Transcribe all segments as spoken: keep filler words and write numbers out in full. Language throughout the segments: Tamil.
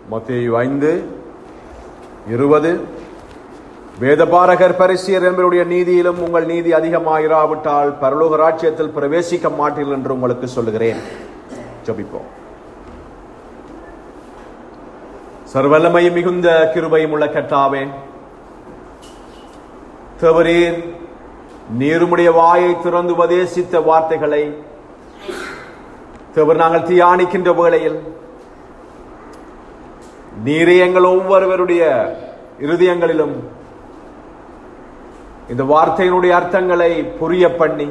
மத்தேயு ஐந்து இருபது. வேதபாரகர் பரிசேயர் என்பவருடைய நீதியிலும் உங்கள் நீதி அதிகமாயிராவிட்டால் பரலோக ராஜ்யத்தில் பிரவேசிக்க மாட்டீர்கள் என்று உங்களுக்கு சொல்லுகிறேன். ஜெபிப்போம். சர்வவல்லமையும் மிகுந்த கிருபையும் உள்ள கர்த்தாவே, தேவரீர் நீருமுடைய வாயை திறந்து உபதேசித்த வார்த்தைகளை தேவர் நாங்கள் தியானிக்கின்ற வேளையில் நீரே எங்கள் ஒவ்வொருவருடைய இருதயங்களிலும் இந்த வார்த்தையினுடைய அர்த்தங்களை புரிய பண்ணி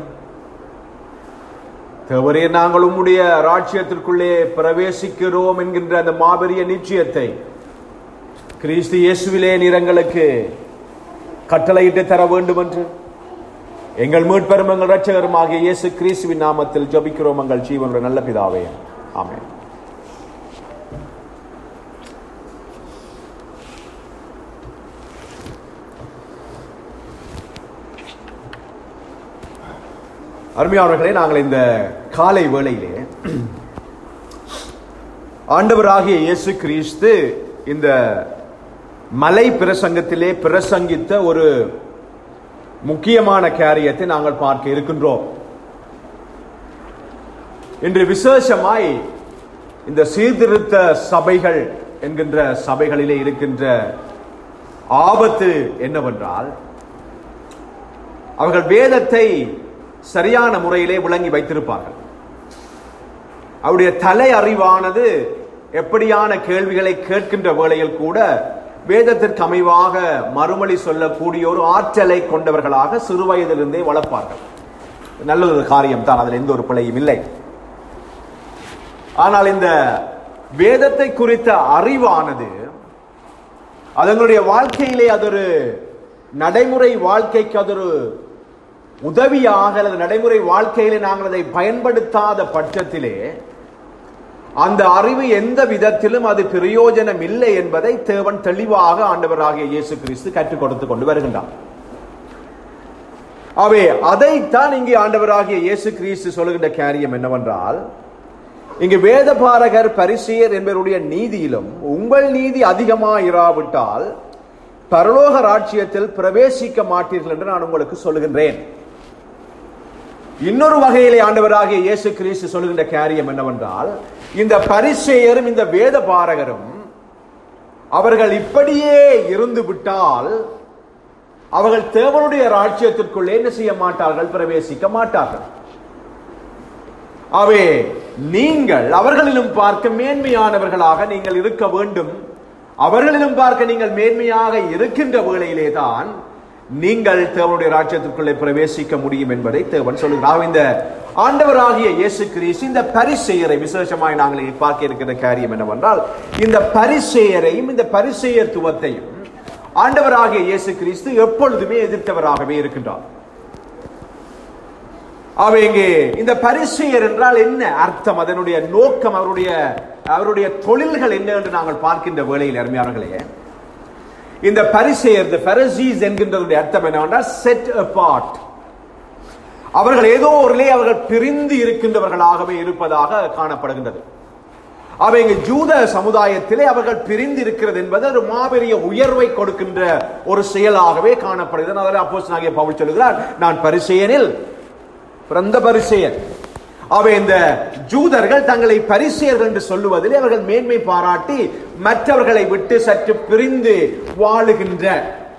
தேவரே நாங்கள் உம்முடைய ராஜ்யத்திற்குள்ளே பிரவேசிக்கிறோம் என்கின்ற அந்த மாபெரிய நிச்சயத்தை கிறிஸ்து இயேசுவிலே நீர் எங்களுக்கு கட்டளையிட்டு தர வேண்டும் என்று எங்கள் மீட்பெரும் எங்கள் இரட்சகரும் ஆகிய இயேசு கிறிஸ்துவின் நாமத்தில் ஜெபிக்கிறோம் எங்கள் ஜீவனுடைய நல்ல பிதாவே, ஆமென். அருமையானவர்களே, நாங்கள் இந்த காலை வேளையிலே ஆண்டவராகிய இயேசு கிறிஸ்து இந்த மலை பிரசங்கத்திலே பிரசங்கித்த ஒரு முக்கியமான காரியத்தை நாங்கள் பார்க்க இருக்கின்றோம். இன்று விசேஷமாய் இந்த சீர்திருத்த சபைகள் என்கின்ற சபைகளிலே இருக்கின்ற ஆபத்து என்னவென்றால், அவர்கள் வேதத்தை சரியான முறையிலே விளங்கி வைத்திருப்பார்கள். அவருடைய தலை அறிவானது எப்படியான கேள்விகளை கேட்கின்ற வேளையில் கூட வேதத்திற்கு அமைவாக மறுமொழி சொல்லக்கூடிய ஒரு ஆற்றலை கொண்டவர்களாக சிறு வயதிலிருந்தே வளர்ப்பார்கள். நல்ல ஒரு காரியம் தான், அதில் எந்த ஒரு பிழையும் இல்லை. ஆனால் இந்த வேதத்தை குறித்த அறிவானது அதனுடைய வாழ்க்கையிலே அது ஒரு நடைமுறை வாழ்க்கைக்கு அது ஒரு உதவியாக அல்லது நடைமுறை வாழ்க்கையிலே நாங்கள் அதை பயன்படுத்தாத பட்சத்திலே அந்த அறிவு எந்த விதத்திலும் அது பிரயோஜனம் இல்லை என்பதை தேவன் தெளிவாக ஆண்டவராகிய இயேசு கிறிஸ்து கற்றுக் கொடுத்து கொண்டு வருகின்றார். அவே அதைத்தான் இங்கே ஆண்டவராகிய இயேசு கிறிஸ்து சொல்லுகின்ற காரியம் என்னவென்றால், இங்கு வேதபாரகர் பரிசேயர் என்பவருடைய நீதியிலும் உங்கள் நீதி அதிகமாயிராவிட்டால் பரலோக ராஜ்யத்தில் பிரவேசிக்க மாட்டீர்கள் என்று நான் உங்களுக்கு சொல்லுகின்றேன். இன்னொரு வகையிலே ஆண்டவராகிய இயேசு கிறிஸ்து சொல்லுகின்ற காரியம் என்னவென்றால், இந்த பரிசேயரும் இந்த வேத பாரகரும் அவர்கள் இப்படியே இருந்து விட்டால் அவர்கள் தேவனுடைய ராஜ்யத்திற்குள்ளே என்ன செய்ய மாட்டார்கள்? பிரவேசிக்க மாட்டார்கள். அவே நீங்கள் அவர்களிலும் பார்க்க மேன்மையானவர்களாக நீங்கள் இருக்க வேண்டும். அவர்களிலும் பார்க்க நீங்கள் மேன்மையாக இருக்கின்ற வேளையிலே தான் நீங்கள் தேவனுடைய ராஜ்யத்திற்குள்ளே பிரவேசிக்க முடியும் என்பதை தேவன் சொல்லுகிறார். இந்த ஆண்டவராகிய இயேசு கிறிஸ்து இந்த பரிசேயரை விசேஷமாய் நாங்கள் பார்க்க இருக்கிற காரியம் என்னவென்றால், இந்த பரிசேயரையும் இந்த பரிசேயத்துவத்தையும் ஆண்டவராகிய இயேசு கிறிஸ்து எப்பொழுதுமே எதிர்த்தவராகவே இருக்கின்றார். அவங்க இந்த பரிசேயர் என்றால் என்ன அர்த்தம், அதனுடைய நோக்கம், அவருடைய அவருடைய தொழில்கள் என்ன என்று நாங்கள் பார்க்கின்ற வேளையில் அருமையானவர்களே, இந்த பரிசேயர் the Pharisees என்கின்றதுடைய அர்த்தம் என்னவென்றால் செட் apart. அவர்கள் ஏதோ ஒருலே அவர்கள் பிரிந்து இருக்கின்றவர்களாகவே இருப்பதாக காணப்படுகின்றது. அவங்க ஜூத சமுதாயத்திலே அவர்கள் பிரிந்து இருக்கிறது என்பது ஒரு மாபெரிய உயர்வை கொடுக்கின்ற ஒரு செயலாகவே காணப்படுகிறது. அதில் அப்போஸ்தலனாகிய பவுல் சொல்கிறார், நான் பரிசேயனில் பிறந்த பரிசேயர். அவை இந்த ஜூதர்கள் தங்களை பரிசேயர்கள் என்று சொல்லுவதில் அவர்கள் மேன்மை பாராட்டி மற்றவர்களை விட்டு சற்று பிரிந்து வாழுகின்ற,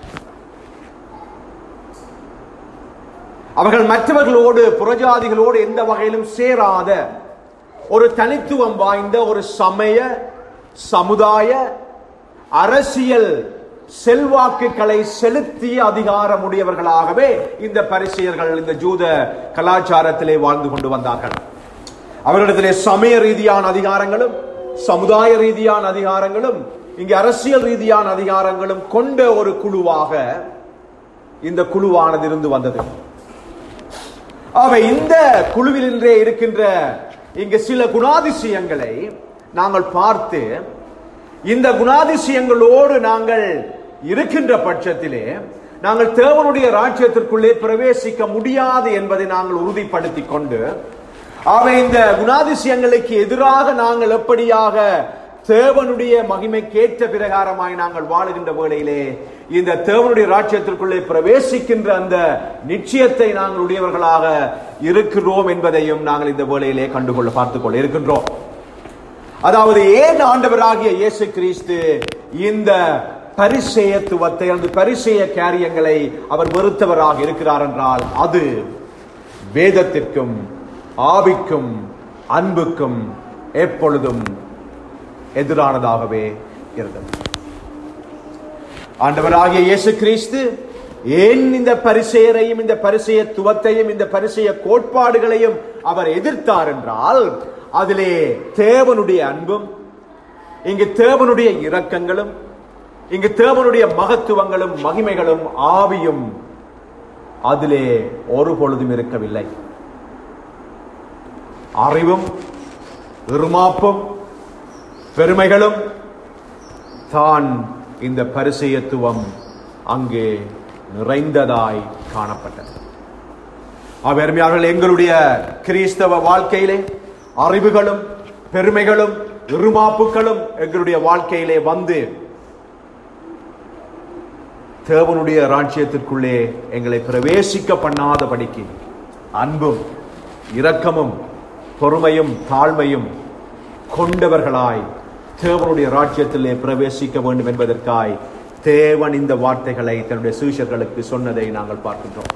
அவர்கள் மற்றவர்களோடு புறஜாதிகளோடு எந்த வகையிலும் சேராத ஒரு தனித்துவம் வாய்ந்த ஒரு சமய சமுதாய அரசியல் செல்வாக்குகளை செலுத்திய அதிகாரமுடையவர்களாகவே இந்த பரிசேயர்கள் இந்த ஜூத கலாச்சாரத்திலே வாழ்ந்து கொண்டு வந்தார்கள். அவர்களிடத்திலே சமய ரீதியான அதிகாரங்களும் சமுதாய ரீதியான அதிகாரங்களும் இங்கு அரசியல் ரீதியான அதிகாரங்களும் கொண்ட ஒரு குழுவாக இந்த குழுவானது இருந்து வந்தது. அவை இந்த குழுவிலே இருக்கின்ற இங்கு சில குணாதிசயங்களை நாங்கள் பார்த்து இந்த குணாதிசயங்களோடு நாங்கள் இருக்கின்ற பட்சத்திலே நாங்கள் தேவனுடைய ராஜ்யத்திற்குள்ளே பிரவேசிக்க முடியாது என்பதை நாங்கள் உறுதிப்படுத்திக் கொண்டு அவை இந்த குணாதிசயங்களுக்கு எதிராக நாங்கள் எப்படியாக தேவனுடைய மகிமைக்கேற்ற பிரகாரமாய் நாங்கள் வாழுகின்ற வேளையிலே இந்த தேவனுடைய ராஜ்யத்திற்குள்ளே பிரவேசிக்கின்ற அந்த நிச்சயத்தை நாங்கள் உடையவர்களாக இருக்கிறோம் என்பதையும் நாங்கள் இந்த வேளையிலே கண்டுகொள்ள பார்த்துக் கொள்ள இருக்கின்றோம். அதாவது ஏன் ஆண்டவராகிய இயேசு கிறிஸ்து இந்த பரிசேயத்துவத்தை அந்த பரிசேய காரியங்களை அவர் வெறுத்தவராக இருக்கிறார் என்றால் அது வேதத்திற்கும் ஆவிக்கும் அன்புக்கும் எப்பொழுதும் எதிரானதாகவே இருந்தது. ஆண்டவராகிய இயேசு கிறிஸ்து ஏன் இந்த பரிசேயரையும் இந்த பரிசேயத்துவத்தையும் இந்த பரிசேய கோட்பாடுகளையும் அவர் எதிர்த்தார் என்றால் அதிலே தேவனுடைய அன்பும் இங்கு தேவனுடைய இரக்கங்களும் இங்கு தேவனுடைய மகத்துவங்களும் மகிமைகளும் ஆவியும் அதிலே ஒரு பொழுதும் இருக்கவில்லை. அறிவும் இருமாப்பும் பெருமைகளும் தான் இந்த பரிசேயத்துவம் அங்கே நிறைந்ததாய் காணப்பட்டது. அருமையானவர்களே, எங்களுடைய கிறிஸ்தவ வாழ்க்கையிலே அறிவுகளும் பெருமைகளும் இருமாப்புகளும் எங்களுடைய வாழ்க்கையிலே வந்து தேவனுடைய ராஜ்யத்திற்குள்ளே எங்களை பிரவேசிக்க பண்ணாதபடிக்கு அன்பும் இரக்கமும் பொறுமையும் தாழ்மையும் கொண்டவர்களாய் தேவனுடைய ராஜ்யத்திலே பிரவேசிக்க வேண்டும் என்பதற்காய் தேவன் இந்த வார்த்தைகளை தன்னுடைய சீஷர்களுக்கு சொன்னதை நாங்கள் பார்க்கின்றோம்.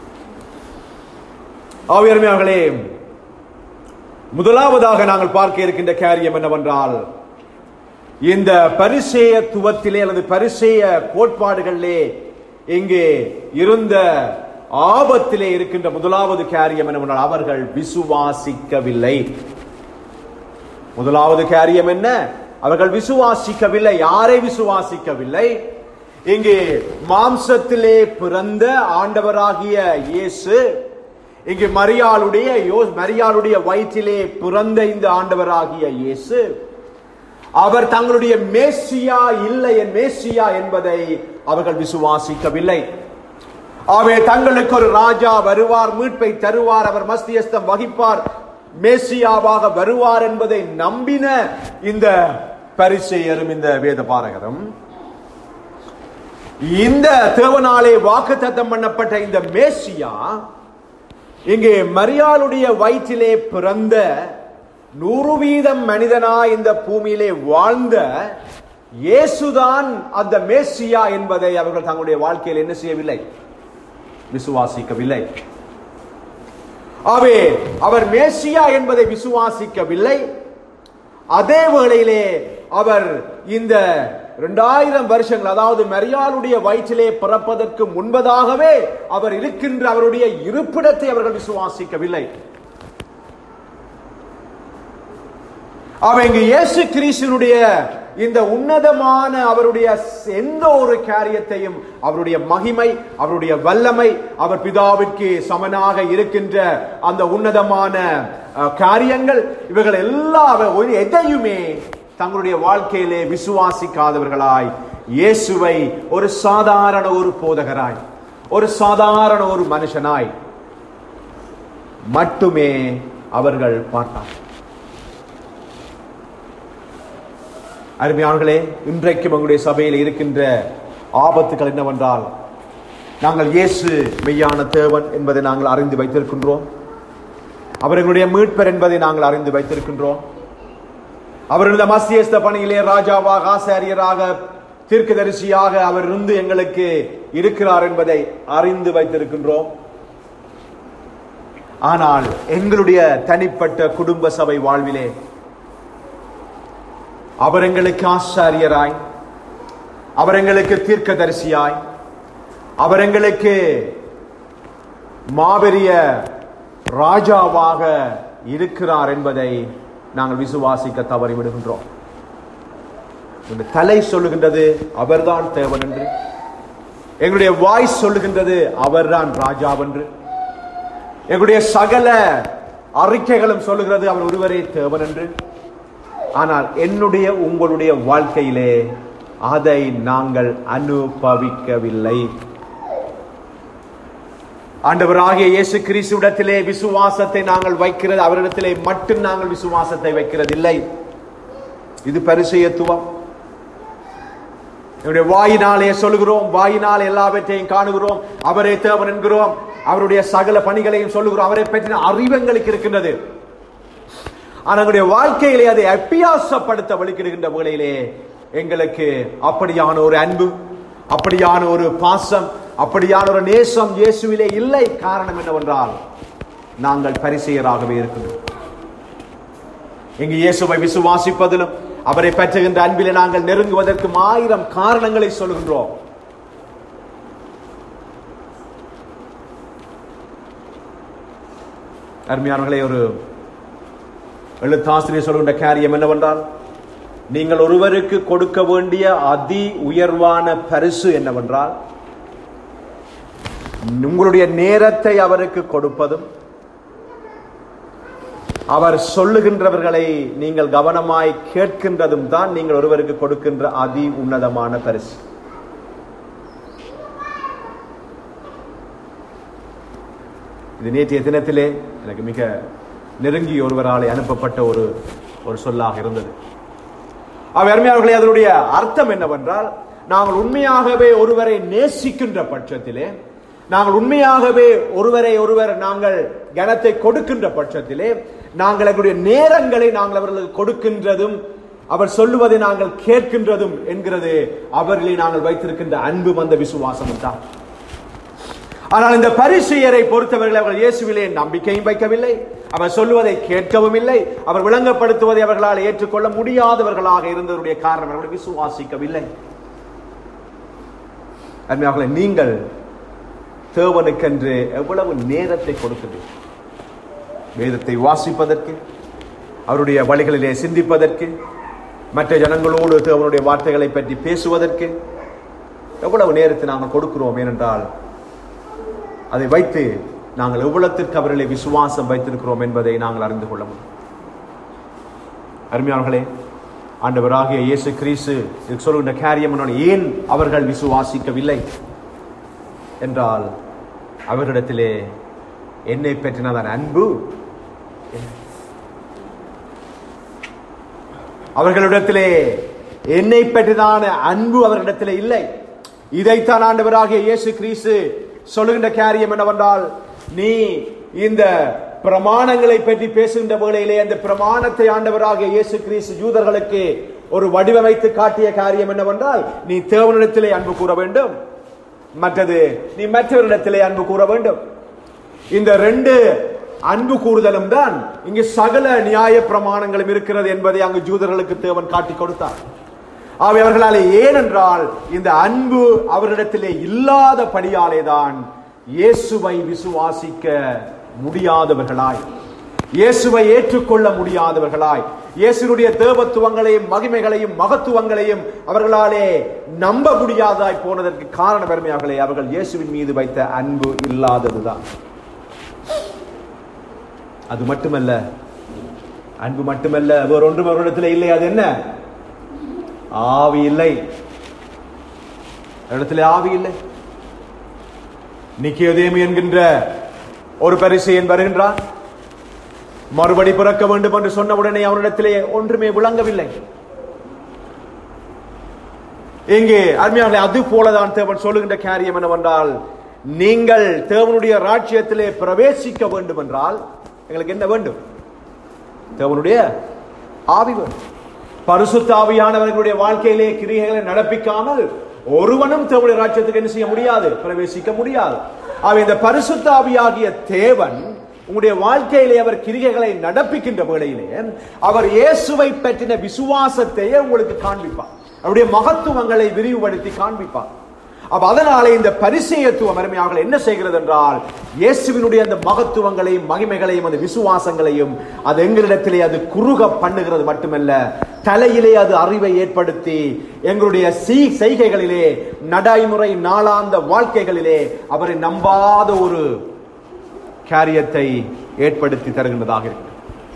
ஆவியானவர்களே, முதலாவதாக நாங்கள் பார்க்க இருக்கின்ற காரியம் என்னவென்றால், இந்த பரிசேயத்துவத்திலே அல்லது பரிசேய கோட்பாடுகளிலே இங்கே இருந்த ஆபத்திலே இருக்கின்ற முதலாவது காரியம் என்னவென்றால் அவர்கள் விசுவாசிக்கவில்லை. முதலாவது காரியம் என்ன? அவர்கள் விசுவாசிக்கவில்லை. யாரை விசுவாசிக்கவில்லை? இங்கே மாம்சத்திலே பிறந்த ஆண்டவராகிய இயேசு, இங்கு மரியாளுடைய மரியாளுடைய வயிற்றிலே பிறந்த இந்த ஆண்டவராகிய இயேசு, அவர் தங்களுடைய மேசியா இல்லை என் மேசியா என்பதை அவர்கள் விசுவாசிக்கவில்லை. ஆகவே தங்களுக்கு ஒரு ராஜா வருவார், மீட்பை தருவார், அவர் மஸ்தியஸ்தம் வகிப்பார், மேசியாவாக வருவார் என்பதை நம்பின இந்த பரிசேயரும் இந்த வேத பாரகரும் இந்த தேவனாலே வாக்குத்தத்தம் பண்ணப்பட்ட இந்த மேசியா இங்கே மரியாளுடைய வயிற்றிலே பிறந்த நூறு வீதம் மனிதனாய் இந்த பூமியிலே வாழ்ந்த இயேசுதான் அந்த மேசியா என்பதை அவர்கள் தங்களுடைய வாழ்க்கையில் என்ன செய்யவில்லை? விசுவாசிக்கவில்லை. ஆகவே அவர் மேசியா என்பதை விசுவாசிக்கவில்லை. அதே வேளையிலே அவர் இந்த இரண்டாயிரம் வருஷங்கள், அதாவது மரியாளுடைய வயிற்றிலே பிறப்பதற்கு முன்பதாகவே அவர் இருக்கின்ற அவருடைய இருப்பிடத்தை அவர்கள் விசுவாசிக்கவில்லை. அவங்க இயேசு கிறிஸ்துவினுடைய இந்த உன்னதமான அவருடைய எந்த ஒரு காரியத்தையும், அவருடைய மகிமை, அவருடைய வல்லமை, அவர் பிதாவிற்கு சமனாக இருக்கின்ற அந்த உன்னதமான காரியங்கள், இவர்கள் எல்லா எதையுமே தங்களுடைய வாழ்க்கையிலே விசுவாசிக்காதவர்களாய் இயேசுவை ஒரு சாதாரண ஒரு போதகராய், ஒரு சாதாரண ஒரு மனுஷனாய் மட்டுமே அவர்கள் பார்த்தார். அருமையானவர்களே, இன்றைக்கு உங்களுடைய சபையில் இருக்கின்ற ஆபத்துகள் என்னவென்றால், நாங்கள் இயேசு மெய்யான தேவன் என்பதை நாங்கள் அறிந்து வைத்திருக்கின்றோம். அவர்களுடைய மீட்பர் என்பதை நாங்கள் அறிந்து வைத்திருக்கின்றோம். அவருடைய மத்தியஸ்த பணியிலே ராஜாவாக, ஆசாரியராக, தீர்க்கதரிசியாக அவர் இருந்து எங்களுக்கு இருக்கிறார் என்பதை அறிந்து வைத்திருக்கின்றோம். ஆனால் எங்களுடைய தனிப்பட்ட குடும்ப சபை வாழ்விலே அவர் எங்களுக்கு ஆசாரியராய், அவர் எங்களுக்கு தீர்க்கதரிசியாய், அவர் எங்களுக்கு மாபெரிய ராஜாவாக இருக்கிறார் என்பதை நாங்கள் விசுவாசிக்க தவறிவிடுகின்றோம். தலை சொல்லுகின்றது அவர்தான் தேவன் என்று, எங்களுடைய வாய் சொல்லுகின்றது அவர்தான் ராஜாவென்று, எங்களுடைய சகல அறிக்கைகளும் சொல்லுகிறது அவர் ஒருவரே தேவன் என்று. ஆனால் என்னுடைய உங்களுடைய வாழ்க்கையிலே அதை நாங்கள் அனுபவிக்கவில்லை. ஆண்டவராகிய இயேசு கிறிஸ்துவிடத்திலே விசுவாசத்தை நாங்கள் வைக்கிறது, அவரிடத்திலே மட்டும் நாங்கள் விசுவாசத்தை வைக்கிறதில்லை. இது பரிசேயத்துவம். என்னுடைய வாயினாலே சொல்லுகிறோம், வாயினாலே எல்லாவற்றையும் காணுகிறோம், அவரே தேவன் என்கிறோம், அவருடைய சகல பணிகளையும் சொல்லுகிறோம், அவரை பற்றின அறிவங்களுக்கு இருக்கின்றது. ஆனால் எங்களுடைய வாழ்க்கையிலே அதை அபியாசப்படுத்த வழிகிடுகின்ற வேளையிலே எங்களுக்கு அப்படியான ஒரு அன்பு, அப்படியான ஒரு பாசம், அப்படியான ஒரு நேசம் இயேசுவிலே இல்லை. காரணம் என்னவென்றால் நாங்கள் பரிசேயராகவே இருக்கின்றோம். இங்கு இயேசுவை விசுவாசிப்பதிலும் அவரை பெற்றுகின்ற அன்பிலே நாங்கள் நெருங்குவதற்கு ஆயிரம் காரணங்களை சொல்கின்றோம். அருமையானவர்களே, ஒரு எழுத்தாசிரியர் சொல்கின்ற காரியம் என்னவென்றால், நீங்கள் ஒருவருக்கு கொடுக்க வேண்டிய அதி உயர்வான பரிசு என்னவென்றால் உங்களுடைய நேரத்தை அவருக்கு கொடுப்பதும் அவர் சொல்லுகின்றவர்களை நீங்கள் கவனமாய் கேட்கின்றதும் தான் நீங்கள் ஒருவருக்கு கொடுக்கின்ற அதி உன்னதமான பரிசு. இது நேற்றைய தினத்திலே எனக்கு மிக நெருங்கி ஒருவராலே அனுப்பப்பட்ட ஒரு ஒரு சொல்லாக இருந்தது. அருமையானவர்களே, அதனுடைய அர்த்தம் என்னவென்றால், நாங்கள் உண்மையாகவே ஒருவரை நேசிக்கின்ற பட்சத்திலே, நாங்கள் உண்மையாகவே ஒருவரை ஒருவர் நாங்கள் கனத்தை கொடுக்கின்ற பட்சத்திலே, நாங்கள் எங்களுடைய நேரங்களை நாங்கள் அவர்களுக்கு கொடுக்கின்றதும் அவர் சொல்லுவதை நாங்கள் கேட்கின்றதும் என்கிறது அவர்களை நாங்கள் வைத்திருக்கின்ற அன்பு வந்த விசுவாசம் தான். ஆனால் இந்த பரிசேயரை பொறுத்தவர்கள் அவர்கள் இயேசுவிலே நம்பிக்கையும் வைக்கவில்லை, அவர் சொல்லுவதை கேட்கவும் இல்லை, அவர் விளங்கப்படுத்துவதை அவர்களால் ஏற்றுக்கொள்ள முடியாதவர்களாக இருந்ததுடைய காரணம் அவர்கள் விசுவாசிக்கவில்லை. அருமையானவர்களே, நீங்கள் தேவனுக்கென்று எவ்வளவு நேரத்தை கொடுக்கிறீர்கள்? வேதத்தை வாசிப்பதற்கு, அவருடைய வழிகளிலே சிந்திப்பதற்கு, மற்ற ஜனங்களோடு தேவனுடைய வார்த்தைகளை பற்றி பேசுவதற்கு எவ்வளவு நேரத்தை நாங்கள் கொடுக்கிறோம்? ஏனென்றால் அதை வைத்து நாங்கள் எவ்வளத்திற்கு அவர்களை விசுவாசம் வைத்திருக்கிறோம் என்பதை நாங்கள் அறிந்து கொள்ள முடியும். அருமையானவர்களே, ஆண்டவராகிய இயேசு கிறிஸ்து சொல்லுகின்ற காரியம் ஏன் அவர்கள் விசுவாசிக்கவில்லை என்றால், அவர்களிடத்திலே என்னை பற்றினதான அன்பு, அவர்களிடத்திலே என்னை பற்றினான அன்பு அவர்களிடத்திலே இல்லை. இதைத்தான் ஆண்டவராகிய இயேசு கிறிஸ்து சொல்லுகின்ற காரியம் என்னவென்றால், நீ இந்த பிரமாணங்களை பற்றி பேசுகின்ற வேளையிலே அந்த பிரமாணத்தை ஆண்டவராகிய இயேசு கிறிஸ்து யூதர்களுக்கு ஒரு வடிவமைத்து காட்டிய காரியம் என்னவென்றால், நீ தேவனிடத்திலே அன்பு கூற வேண்டும், மற்றது நீ மற்றவரிடத்திலே அன்பு கூற வேண்டும். இந்த ரெண்டு அன்பு கூறுதலும் தான் இங்கு சகல நியாய பிரமாணங்களும் இருக்கிறது என்பதை அங்கு யூதர்களுக்கு தேவன் காட்டி கொடுத்தார். அவை அவர்களாலே, ஏனென்றால் இந்த அன்பு அவர்களிடத்திலே இல்லாத படியாலே தான் இயேசுவை விசுவாசிக்க முடியாதவர்களாய், இயேசுவை ஏற்றுக்கொள்ள முடியாதவர்களாய், இயேசுடைய தேவத்துவங்களையும் மகிமைகளையும் மகத்துவங்களையும் அவர்களாலே நம்ப முடியாதாய் போனதற்கு காரணம் பெருமையாகலே அவர்கள் இயேசுவின் மீது வைத்த அன்பு இல்லாததுதான். அது மட்டுமல்ல, அன்பு மட்டுமல்ல, வேறு ஒன்றும் அவரிடத்தில் இல்லை. அது என்ன? ஆவி இல்லை. இடத்துல ஆவி இல்லை. நிக்கோதேமு என்கின்ற ஒரு பரிசேயன் வருகின்றான். மறுபடி பிறக்க வேண்டும் என்று சொன்னவுடனே அவரிடத்திலே ஒன்றுமே விளங்கவில்லை. இங்கே அருமையானவர்களே, அது போலதான் தேவன் சொல்லுகின்ற காரியம் என்னவென்றால், நீங்கள் தேவனுடைய ராஜ்யத்திலே பிரவேசிக்க வேண்டும் என்றால் எங்களுக்கு என்ன வேண்டும்? தேவனுடைய ஆவி வேண்டும். பரிசுத்த ஆவியானவர்களுடைய வாழ்க்கையிலே கிரியைகளை நடப்பிக்காமல் ஒருவனும் தேவனுடைய ராஜ்யத்துக்கு என்ன செய்ய முடியாது? பிரவேசிக்க முடியாது. ஆகவே இந்த பரிசுத்த ஆவியாகிய தேவன் உங்களுடைய வாழ்க்கையிலே அவர் கிரியைகளை நடப்பிக்கின்ற வேளையிலே அவர் இயேசுவை பற்றின விசுவாசத்தையே உங்களுக்கு காண்பிப்பார், அவருடைய மகத்துவங்களை விரிவுபடுத்தி காண்பிப்பார். அப்ப அதனாலே இந்த பரிசேயத்துவம் அருமையாக என்ன செய்கிறது என்றால், இயேசுவினுடைய அந்த மகத்துவங்களையும் மகிமைகளையும் அந்த விசுவாசங்களையும் அது எங்களிடத்திலே அது குறுக பண்ணுகிறது மட்டுமல்ல, தலையிலே அது அறிவை ஏற்படுத்தி எங்களுடைய செய்கைகளிலே நடைமுறை நாளாந்த வாழ்க்கைகளிலே அவரை நம்பாத ஒரு காரியத்தை ஏற்படுத்தி தருகின்றதாக இருக்கு.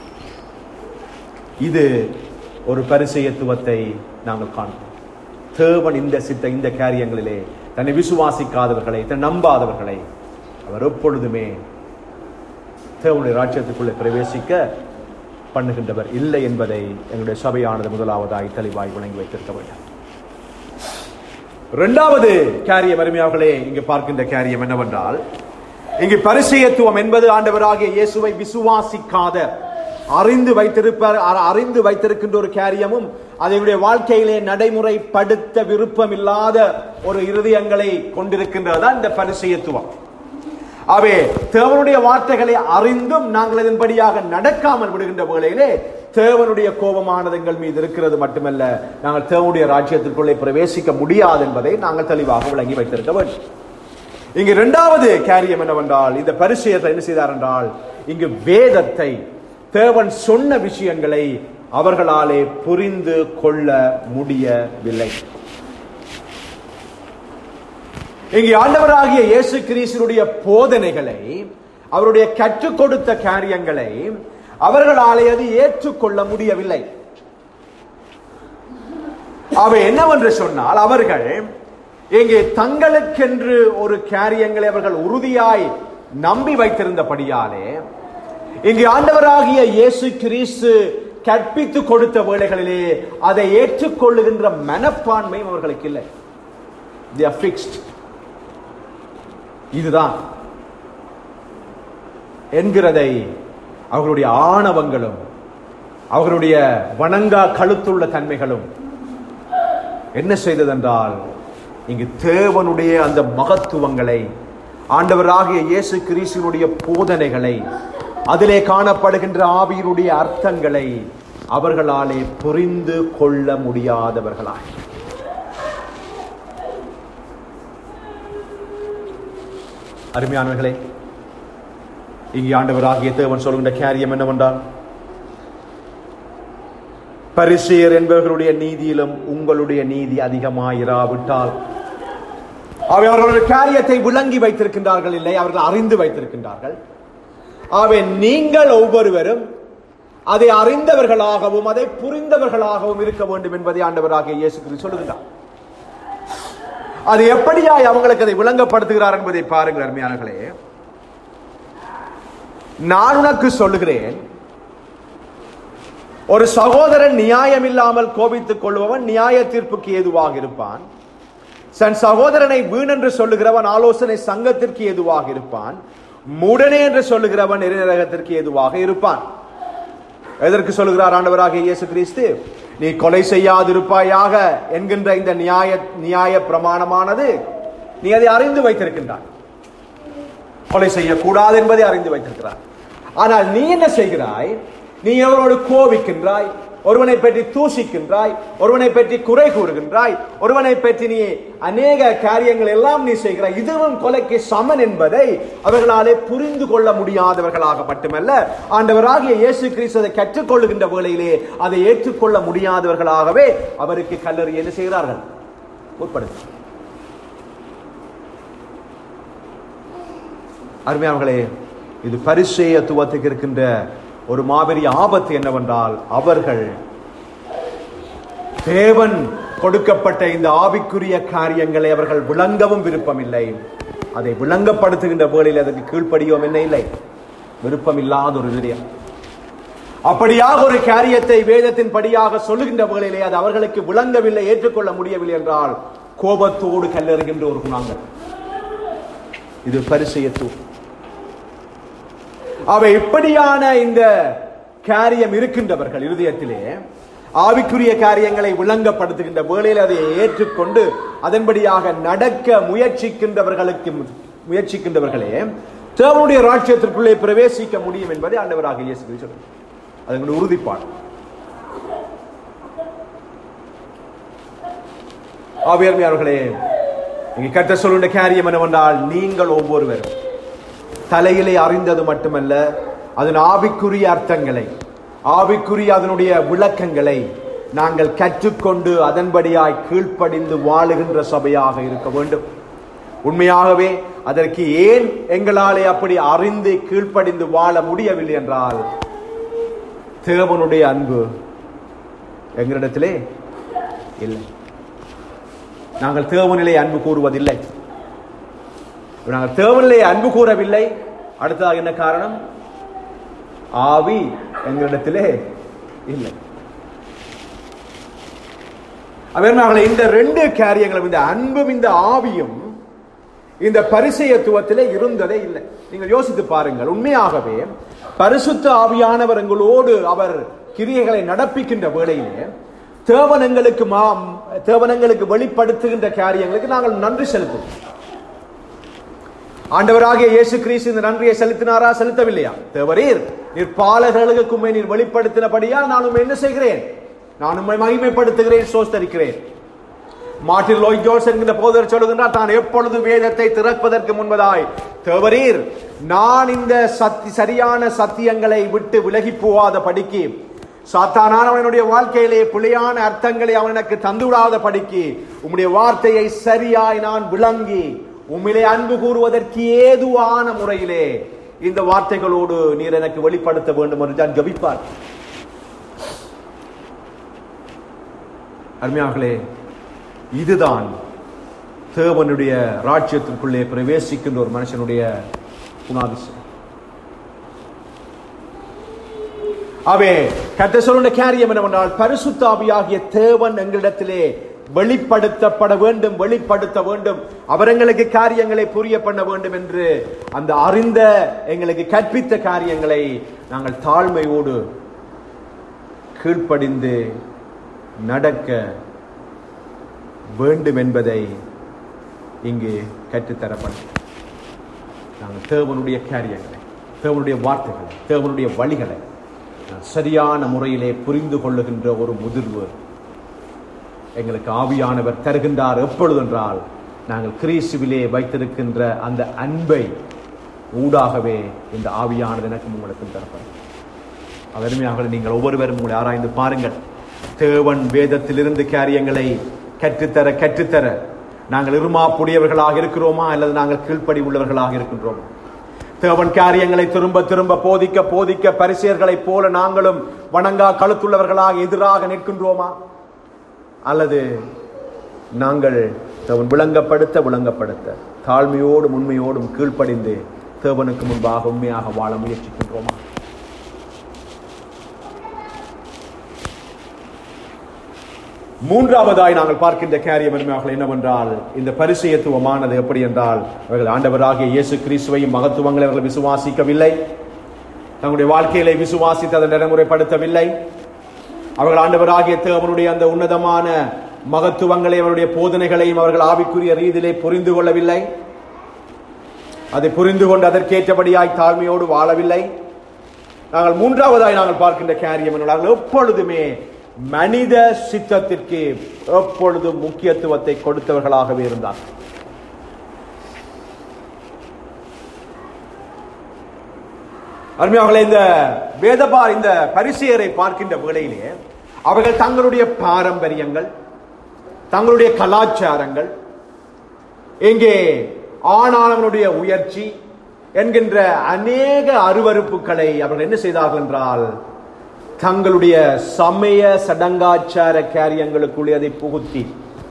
இது ஒரு பரிசேயத்துவத்தை நாங்கள் காண்போம். தேவன் இந்த சித்த இந்த காரியங்களிலே தன்னை விசுவாசிக்காதவர்களை, தன்னை நம்பாதவர்களை அவர் எப்பொழுதுமே தேவனுடைய ராஜ்யத்துக்குள்ளே பிரவேசிக்க பண்ணுகின்றவர் இல்லை என்பதை எங்களுடைய சபையானது முதலாவதாய் தெளிவாய் விளங்கி வைத்திருக்க வேண்டும். இரண்டாவது காரியம் அருமையானவர்களே, இங்கு பார்க்கின்ற காரியம் என்னவென்றால், இங்கு பரிசேயத்துவம் என்பது ஆண்டவராகிய இயேசுவை விசுவாசிக்காத, அறிந்து வைத்திருப்பார் அறிந்து வைத்திருக்கின்ற ஒரு காரியமும், அதனுடைய வாழ்க்கையிலே நடைமுறைப்படுத்த விருப்பம் இல்லாத ஒரு இருதயங்களை கொண்டிருக்கின்றதுதான் இந்த பரிசேயத்துவம். அவே தேவனுடைய வார்த்தைகளை அறிந்தும் நாங்கள் அதன்படியாக நடக்காமல் விடுகின்ற வேளையிலே தேவனுடைய கோபமானது எங்கள் மீது இருக்கிறது மட்டுமல்ல, நாங்கள் தேவனுடைய ராஜ்யத்திற்குள்ளே பிரவேசிக்க முடியாது என்பதை நாங்கள் தெளிவாக விளங்கி வைத்திருக்க வேண்டும். இங்கு இரண்டாவது காரியம் என்னவென்றால், இந்த பரிசேயர்கள் என்ன செய்தார் என்றால், இங்கு வேதத்தை, தேவன் சொன்ன விஷயங்களை அவர்களாலே புரிந்து கொள்ள முடியவில்லை. இங்கு ஆண்டவராகிய இயேசு கிறிஸ்துவினுடைய போதனைகளை, அவருடைய கற்றுக் கொடுத்த காரியங்களை அவர்களாலே அது ஏற்றுக்கொள்ள முடியவில்லை. அவை என்னவென்று சொன்னால், அவர்கள் இங்கே தங்களுக்கென்று ஒரு காரியங்களை அவர்கள் உறுதியாய் நம்பி வைத்திருந்தபடியாலே இங்கு ஆண்டவராகிய இயேசு கிறிஸ்து கற்பித்து கொடுத்த வேளைகளிலே அதை ஏற்றுக்கொள்ளுகின்ற மனப்பான்மையும் அவர்களுக்கு இல்லை. They are fixed. இதுதான் என்கிறதை அவர்களுடைய ஆணவங்களும் அவர்களுடைய வணங்கா கழுத்துள்ள தன்மைகளும் என்ன செய்ததென்றால், இங்கு தேவனுடைய அந்த மகத்துவங்களை, ஆண்டவராகிய இயேசு கிறிஸ்துவினுடைய போதனைகளை, அதிலே காணப்படுகின்ற ஆவியினுடைய அர்த்தங்களை அவர்களாலே புரிந்து கொள்ள முடியாதவர்களாய், அருமையானவர்களே, இங்கே ஆண்டவராகிய தேவன் சொல்கின்ற காரியம் என்னவென்றால், பரிசேயர் என்பவர்களுடைய நீதியிலும் உங்களுடைய நீதி அதிகமாயிராவிட்டால், அவர்களுடைய காரியத்தை விளங்கி வைத்திருக்கின்றார்கள் இல்லை, அவர்கள் அறிந்து வைத்திருக்கின்றார்கள். ஆகவே நீங்கள் ஒவ்வொருவரும் அதை அறிந்தவர்களாகவும் அதை புரிந்தவர்களாகவும் இருக்க வேண்டும் என்பதை ஆண்டவராகிய இயேசு கிறிஸ்து சொல்லுகிறார். அது எப்படியாய் அவங்களுக்கு அதை விளங்கப்படுத்துகிறார் என்பதை பாருங்கள் அருமையானவர்களே. நான் உனக்கு சொல்லுகிறேன், ஒரு சகோதரன் நியாயம் இல்லாமல் கோபித்துக் கொள்பவன் நியாய தீர்ப்புக்கு ஏதுவாக இருப்பான். தன் சகோதரனை வீண் என்று சொல்லுகிறவன் ஆலோசனை சங்கத்திற்கு ஏதுவாக இருப்பான். மூடனே என்று சொல்லுகிறவன் நரகத்திற்கு ஏதுவாக இருப்பான். எதற்கு சொல்லுகிறார் ஆண்டவராகிய இயேசு கிறிஸ்து? நீ கொலை செய்யாதிருப்பாயாக என்கின்ற இந்த நியாய நியாய பிரமாணமானது நீ அதை அறிந்து வைத்திருக்கின்றாய். கொலை செய்யக்கூடாது என்பதை அறிந்து வைத்திருக்கிறாய். ஆனால் நீ என்ன செய்கிறாய்? நீ எவரோடு கோபிக்கின்றாய், ஒருவனை பற்றி தூசிக்கின்றாய், ஒருவனை பற்றி குறை கூறுகின்றாய், ஒருவனை பற்றி நீ அநேக காரியங்கள் எல்லாம் நீ செய்கிறாய். இதுவும் கொலைக்கு சமன் என்பதை அவர்களாலே புரிந்து கொள்ள முடியாதவர்களாக மட்டுமல்ல, ஆண்டவராகிய இயேசு கிறிஸ்து அதை கற்றுக்கொள்ளுகின்ற வேளையிலே அதை ஏற்றுக்கொள்ள முடியாதவர்களாகவே அவருக்கு கல்லறி என்ன செய்கிறார்கள்? உட்படுத்த. அருமையானவர்களே, இது பரிசேயத்துவத்துக்கு இருக்கின்ற ஒரு மாபெரிய ஆபத்து என்னவென்றால், அவர்கள் தேவன் கொடுக்கப்பட்ட இந்த ஆவிக்குரிய காரியங்களை அவர்கள் விளங்கவும் விருப்பமில்லை. அதை விளங்கப்படுத்துகின்ற வேளையில் அதற்கு கீழ்ப்படியோம் என்ன இல்லை, விருப்பம் இல்லாத ஒரு விடயம். அப்படியாக ஒரு காரியத்தை வேதத்தின் படியாக சொல்லுகின்ற வேளையிலே அது அவர்களுக்கு விளங்கவில்லை, ஏற்றுக்கொள்ள முடியவில்லை என்றால் கோபத்தோடு கல்லெறுகின்ற ஒரு குணங்கள். இது பரிசேயத்துவம். அவை இப்படியான இந்த காரியம் இருக்கின்றவர்கள் இருதயத்திலே ஆவிக்குரிய காரியங்களை விளங்கப்படுத்துகின்ற வேளையில் அதை ஏற்றுக்கொண்டு அதன்படியாக நடக்க முயற்சிக்கின்றவர்களுக்கு முயற்சிக்கின்றவர்களே தேவனுடைய ராஜ்யத்திற்குள்ளே பிரவேசிக்க முடியும் என்பதை ஆண்டவராகிய இயேசு கிறிஸ்து சொல்றார். அதனுடைய உறுதிப்பாடு. ஆவியானவர்களே, இங்கே கர்த்தர் சொல்லுகின்ற காரியம் என்னவென்றால், நீங்கள் ஒவ்வொருவரும் தலையிலே அறிந்தது மட்டுமல்ல, அதன் ஆவிக்குரிய அர்த்தங்களை, ஆவிக்குரிய அதனுடைய விளக்கங்களை நாங்கள் கற்றுக்கொண்டு அதன்படியாய் கீழ்ப்படிந்து வாழுகின்ற சபையாக இருக்க வேண்டும். உண்மையாகவே அதற்கு ஏன் எங்களாலே அப்படி அறிந்து கீழ்ப்படிந்து வாழ முடியவில்லை என்றால், தேவனுடைய அன்பு எங்களிடத்திலே இல்லை. நாங்கள் தேவனிலே அன்பு கூறுவதில்லை. நாங்கள் தேவனிலே அன்பு கூறவில்லை. அடுத்ததாக என்ன காரணம்? ஆவி எங்களிடத்திலே இல்லை. அவர்களே இந்த ரெண்டு காரியங்களும், இந்த அன்பும் இந்த ஆவியும் இந்த பரிசேயத்துவத்திலே இருந்ததே இல்லை. நீங்கள் யோசித்து பாருங்கள். உண்மையாகவே பரிசுத்த ஆவியானவர் எங்களோடு அவர் கிரியைகளை நடப்பிக்கின்ற வேளையிலே தேவனங்களுக்கு மாம் தேவனங்களுக்கு வெளிப்படுத்துகின்ற காரியங்களுக்கு நாங்கள் நன்றி செலுத்துவோம். ஆண்டவராகிய இயேசு கிறிஸ்து இந்த நன்றியை செலுத்தினாரா? செலுத்தவில்லையா? தேவரீர் நீர் பாலர்களுக்கு உம்மை நீர் வெளிப்படுத்தினபடியால் நான் உம்மை என்ன செய்கிறேன்? நான் உம்மை மகிமைப்படுத்துகிறேன், சோஸ்தரிக்கிறேன். மார்ட்டின் லோய்ட் ஜோன்ஸ் என்கிற போதகர் சொல்லுகின்றார், தான் எப்பொழுது வேதத்தை திறப்பதற்கு முன்பதாய் தேவரீர் நான் இந்த சத்தி சரியான சத்தியங்களை விட்டு விலகி போகாத படிக்கு, சாத்தானானவனுடைய வாழ்க்கையிலே பிழையான அர்த்தங்களை அவன் எனக்கு தந்துவிடாத படிக்கு உம்முடைய வார்த்தையை சரியாய் நான் விளங்கி உம்மிலே அன்பு கூறுவதற்கு ஏதுவான முறையிலே இந்த வார்த்தைகளோடு நீர் எனக்கு வெளிப்படுத்த வேண்டும் என்று நான் ஜெபிப்பார். அருமையார்களே, இதுதான் தேவனுடைய ராஜ்யத்திற்குள்ளே பிரவேசிக்கின்ற ஒரு மனுஷனுடைய குணாதிசயம். அவே கர்த்தர் சொல்லுகிற காரியம் என்னவென்றால், பரிசுத்த ஆவியாகிய தேவன் எங்களிடத்திலே வெளிப்படுத்தப்பட வேண்டும், வெளிப்படுத்த வேண்டும், அவர் எங்களுக்கு காரியங்களை புரிய பண்ண வேண்டும் என்று அந்த அறிந்த எங்களுக்கு கற்பித்த காரியங்களை நாங்கள் தாழ்மையோடு கீழ்ப்படிந்து நடக்க வேண்டும் என்பதை இங்கு கற்றுத்தரப்படும். நாங்கள் தேவனுடைய காரியங்களை, தேவனுடைய வார்த்தைகளை, தேவனுடைய வழிகளை சரியான முறையிலே புரிந்து கொள்ளுகின்ற ஒரு முதிர்வு எங்களுக்கு ஆவியானவர் தருகின்றார். எப்பொழுது என்றால், நாங்கள் கிறிஸ்துவிலே வைத்திருக்கின்ற அந்த அன்பை ஊடாகவே இந்த ஆவியானது எனக்கு உங்களுக்கு தரப்படும். அருமையாக நீங்கள் ஒவ்வொருவரும் உங்களை ஆராய்ந்து பாருங்கள். தேவன் வேதத்திலிருந்து காரியங்களை கற்றுத்தர கற்றுத்தர நாங்கள் இருமாப்புடையவர்களாக இருக்கிறோமா அல்லது நாங்கள் கீழ்ப்படி உள்ளவர்களாக இருக்கின்றோமா? தேவன் காரியங்களை திரும்ப திரும்ப போதிக்க போதிக்க பரிசேயர்களைப் போல நாங்களும் வணங்கா கழுத்துள்ளவர்களாக எதிராக நிற்கின்றோமா? அல்லது நாங்கள் தேவன் விளங்கப்படுத்த விளங்கப்படுத்த தாழ்மையோடும் உண்மையோடும் கீழ்ப்படிந்து தேவனுக்கு முன்பாக உண்மையாக வாழ முயற்சிக்கின்றோமா? மூன்றாவதாய் நாங்கள் பார்க்கின்ற காரியம் என்னவென்றால், இந்த பரிசேயத்துவமானது எப்படி என்றால், அவர்கள் ஆண்டவராகிய இயேசு கிறிஸ்துவையும் மகத்துவங்களை அவர்கள் விசுவாசிக்கவில்லை, தங்களுடைய வாழ்க்கையிலே விசுவாசித்து அதை நடைமுறைப்படுத்தவில்லை. அவர்கள் ஆண்டவராகிய தேவனுடைய அந்த உன்னதமான மகத்துவங்களை, அவருடைய போதனைகளையும் அவர்கள் ஆவிக்குரிய ரீதியிலே புரிந்து கொள்ளவில்லை. அதை புரிந்து கொண்டு அதற்கேற்றபடியாய் தாழ்மையோடு வாழவில்லை. நாங்கள் மூன்றாவதாய் நாங்கள் பார்க்கின்ற காரியம் என்னவென்றால், எப்பொழுதுமே மனித சித்தத்திற்கு எப்பொழுதும் முக்கியத்துவத்தை கொடுத்தவர்களாகவே இருந்தார். அருமையானவர்களே, இந்த வேதபா இந்த பரிசேயரை பார்க்கின்ற வேளையிலே அவர்கள் தங்களுடைய பாரம்பரியங்கள், தங்களுடைய கலாச்சாரங்கள், எங்கே ஆணாளவனுடைய உயர்ச்சி என்கின்ற அநேக அருவருப்புகளை அவர்கள் என்ன செய்தார்கள் என்றால், தங்களுடைய சமய சடங்காச்சார காரியங்களுக்குள்ளே அதை புகுத்தி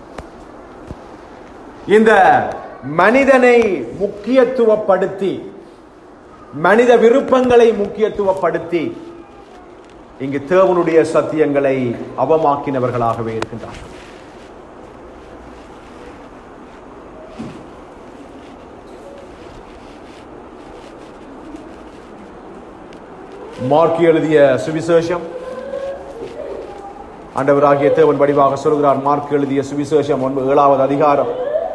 இந்த மனிதனை முக்கியத்துவப்படுத்தி, மனித விருப்பங்களை முக்கியத்துவப்படுத்தி இங்கு தேவனுடைய சத்தியங்களை அவமாக்கினவர்களாகவே இருக்கின்றார்கள். மார்க் எழுதிய சுவிசேஷம், ஆண்டவராகிய தேவன் வடிவாக சொல்கிறார். மார்க் எழுதிய சுவிசேஷம் ஏழாவது அதிகாரம்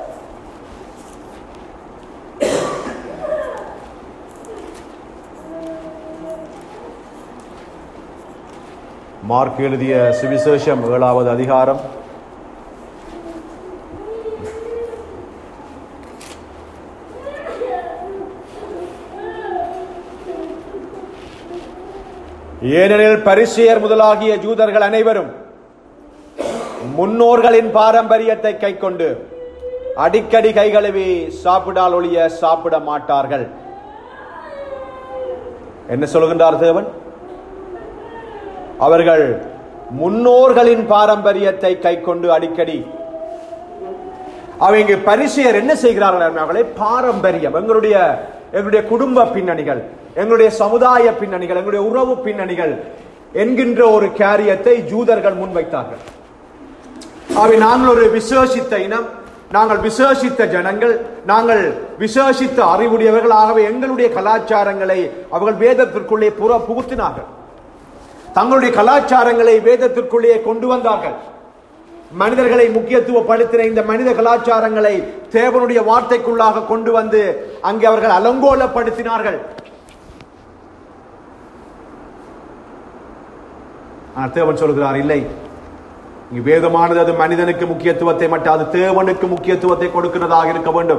மார்க் எழுதிய சுவிசேஷம் ஏழாவது அதிகாரம் ஏனெனில் பரிசேயர் முதலாகிய ஜூதர்கள் அனைவரும் முன்னோர்களின் பாரம்பரியத்தை கைக்கொண்டு அடிக்கடி கைகழுவி சாப்பிடால் ஒழிய சாப்பிட மாட்டார்கள். என்ன சொல்கின்றார் தேவன்? அவர்கள் முன்னோர்களின் பாரம்பரியத்தை கைக்கொண்டு அடிக்கடி, அவங்க பரிசேயர் என்ன செய்கிறார்கள்? பாரம்பரியம், எங்களுடைய எங்களுடைய குடும்ப பின்னணிகள், எங்களுடைய சமுதாய பின்னணிகள், எங்களுடைய உறவு பின்னணிகள் என்கின்ற ஒரு காரியத்தை ஜூதர்கள் முன்வைத்தார்கள். அவை நாங்கள் ஒரு விசேஷித்த இனம், நாங்கள் விசேஷித்த ஜனங்கள், நாங்கள் விசேஷித்த அறிவுடையவர்கள். ஆகவே எங்களுடைய கலாச்சாரங்களை அவர்கள் வேதத்திற்குள்ளே புற புகுத்தினார்கள். தங்களுடைய கலாச்சாரங்களை வேதத்திற்குள்ளே கொண்டு வந்தார்கள். மனிதர்களை முக்கியத்துவப்படுத்தின இந்த மனித கலாச்சாரங்களை தேவனுடைய வார்த்தைக்குள்ளாக கொண்டு வந்து அங்கே அவர்கள் அலங்கோலப்படுத்தினார்கள். தேவன் சொல்கிறார், இல்லை, வேதமானது அது மனிதனுக்கு முக்கியத்துவத்தை மட்டும், அது தேவனுக்கு முக்கியத்துவத்தை கொடுக்கிறதாக இருக்க வேண்டும்.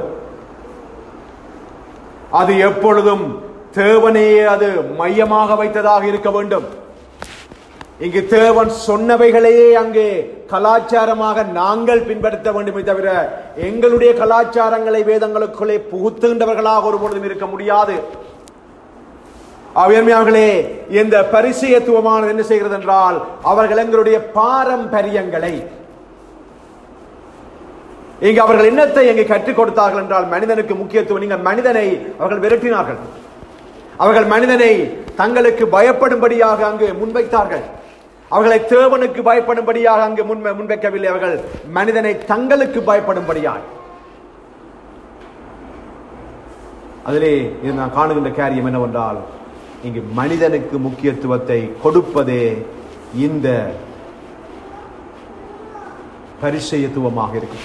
அது எப்பொழுதும் தேவனையே அது மையமாக வைத்ததாக இருக்க வேண்டும். இங்கு தேவன் சொன்னவைகளையே அங்கே கலாச்சாரமாக நாங்கள் பின்பற்ற வேண்டுமே தவிர எங்களுடைய கலாச்சாரங்களை வேதங்களுக்குள்ளே புகுத்துகின்றவர்களாக ஒரு பொழுதும் இருக்க முடியாது. அவர்களே, இந்த பரிசேயத்துவமானது என்ன செய்கிறது என்றால், அவர்கள் எங்களுடைய பாரம்பரியங்களை இங்கு அவர்கள் என்னத்தை எங்கே கற்றுக் கொடுத்தார்கள் என்றால், மனிதனுக்கு முக்கியத்துவம். நீங்கள் மனிதனை அவர்கள் விரட்டினார்கள். அவர்கள் மனிதனை தங்களுக்கு பயப்படும்படியாக அங்கு முன்வைத்தார்கள். அவர்களை தேவனுக்கு பயப்படும்படியாக அங்கு முன் முன்வைக்கவில்லை. அவர்கள் மனிதனை தங்களுக்கு பயப்படும்படியாக. அதிலே இது நான் காணுகின்ற காரியம் என்னவென்றால், இங்கு மனிதனுக்கு முக்கியத்துவத்தை கொடுப்பதே இந்த பரிசேயத்துவமாக இருக்கும்.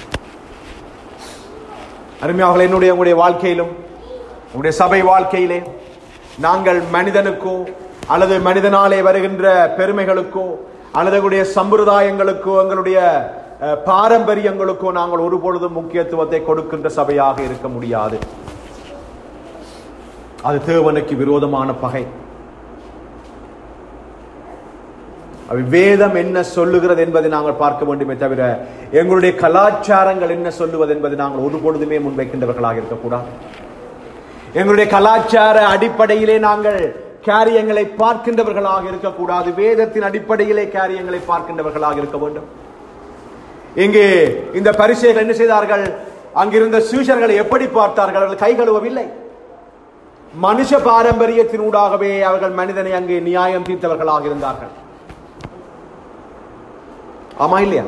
அருமையாக என்னுடைய உங்களுடைய வாழ்க்கையிலும் உங்களுடைய சபை வாழ்க்கையிலே நாங்கள் மனிதனுக்கோ அல்லது மனிதனாலே வருகின்ற பெருமைகளுக்கோ அல்லது எங்களுடைய சம்பிரதாயங்களுக்கோ எங்களுடைய பாரம்பரியங்களுக்கோ நாங்கள் ஒரு பொழுதும் முக்கியத்துவத்தை கொடுக்கின்ற சபையாக இருக்க முடியாது. அது தேவனுக்கு விரோதமான பகை. வேதம் என்ன சொல்லுகிறது என்பதை நாங்கள் பார்க்க வேண்டுமே தவிர எங்களுடைய கலாச்சாரங்கள் என்ன சொல்லுவது என்பதை நாங்கள் ஒரு பொழுதுமே முன்வைக்கின்றவர்களாக இருக்கக்கூடாது. எங்களுடைய கலாச்சார அடிப்படையிலே நாங்கள் காரியங்களை பார்க்கின்றவர்களாக இருக்கக்கூடாது. வேதத்தின் அடிப்படையிலே காரியங்களை பார்க்கின்றவர்களாக இருக்க வேண்டும். இங்கே இந்த பரிசேயர்கள் என்ன செய்தார்கள்? அங்கிருந்த சீஷர்களை எப்படி பார்த்தார்கள்? அவர்கள் கை கழுவவில்லை. மனுஷ பாரம்பரியத்தினூடாகவே அவர்கள் மனிதனை அங்கே நியாயம் தீர்த்தவர்களாக இருந்தார்கள். ஆமா இல்லையா?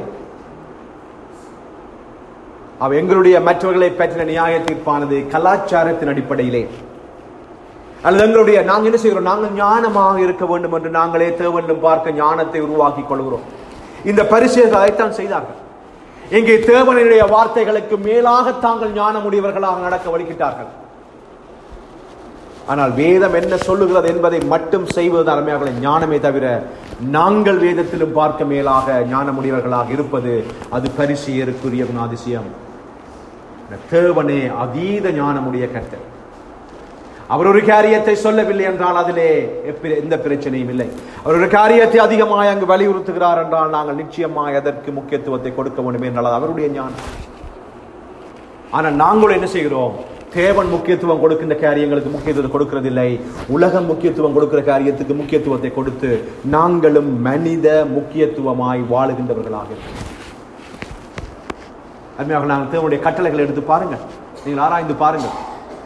அவ எங்களுடைய மற்றவர்களை பற்றின நியாய தீர்ப்பானது கலாச்சாரத்தின் அடிப்படையிலே அல்லது எங்களுடைய நாங்கள் என்ன செய்கிறோம்? நாங்கள் ஞானமாக இருக்க வேண்டும் என்று நாங்களே தேவனும் பார்க்க ஞானத்தை உருவாக்கி கொள்கிறோம். இந்த பரிசேயர்கள் அதைத்தான் செய்தார்கள். இங்கே தேவனுடைய வார்த்தைகளுக்கு மேலாக தாங்கள் ஞானமுடையவர்களாக நடக்க வலிக்கிட்டார்கள். ஆனால் வேதம் என்ன சொல்லுகிறது என்பதை மட்டும் செய்வது அருமையாக ஞானமே தவிர நாங்கள் வேதத்திலும் பார்க்க மேலாக ஞானமுடையவர்களாக இருப்பது அது பரிசேயருக்குரிய அதிசயம். தேவனே அதீத ஞானமுடைய கர்த்தர். அவர் ஒரு காரியத்தை சொல்லவில்லை என்றால் அதிலே எந்த பிரச்சனையும் இல்லை. அவர் ஒரு காரியத்தை அதிகமாக அங்கு வலியுறுத்துகிறார் என்றால் நாங்கள் நிச்சயமாக அதற்கு முக்கியத்துவத்தை கொடுக்க வேண்டும் என்றால் அவருடைய ஞானம். ஆனால் நாங்கள் என்ன செய்கிறோம்? தேவன் முக்கியத்துவம் கொடுக்கின்ற காரியங்களுக்கு முக்கியத்துவம் கொடுக்கிறதில்லை. உலகம் முக்கியத்துவம் கொடுக்கிற காரியத்துக்கு முக்கியத்துவத்தை கொடுத்து நாங்களும் மனித முக்கியத்துவமாய் வாழுகின்றவர்களாக இருக்கிறோம். அருமையாக நாங்கள் தேவனுடைய கட்டளைகளை எடுத்து பாருங்கள், நீங்கள் ஆராய்ந்து பாருங்கள்.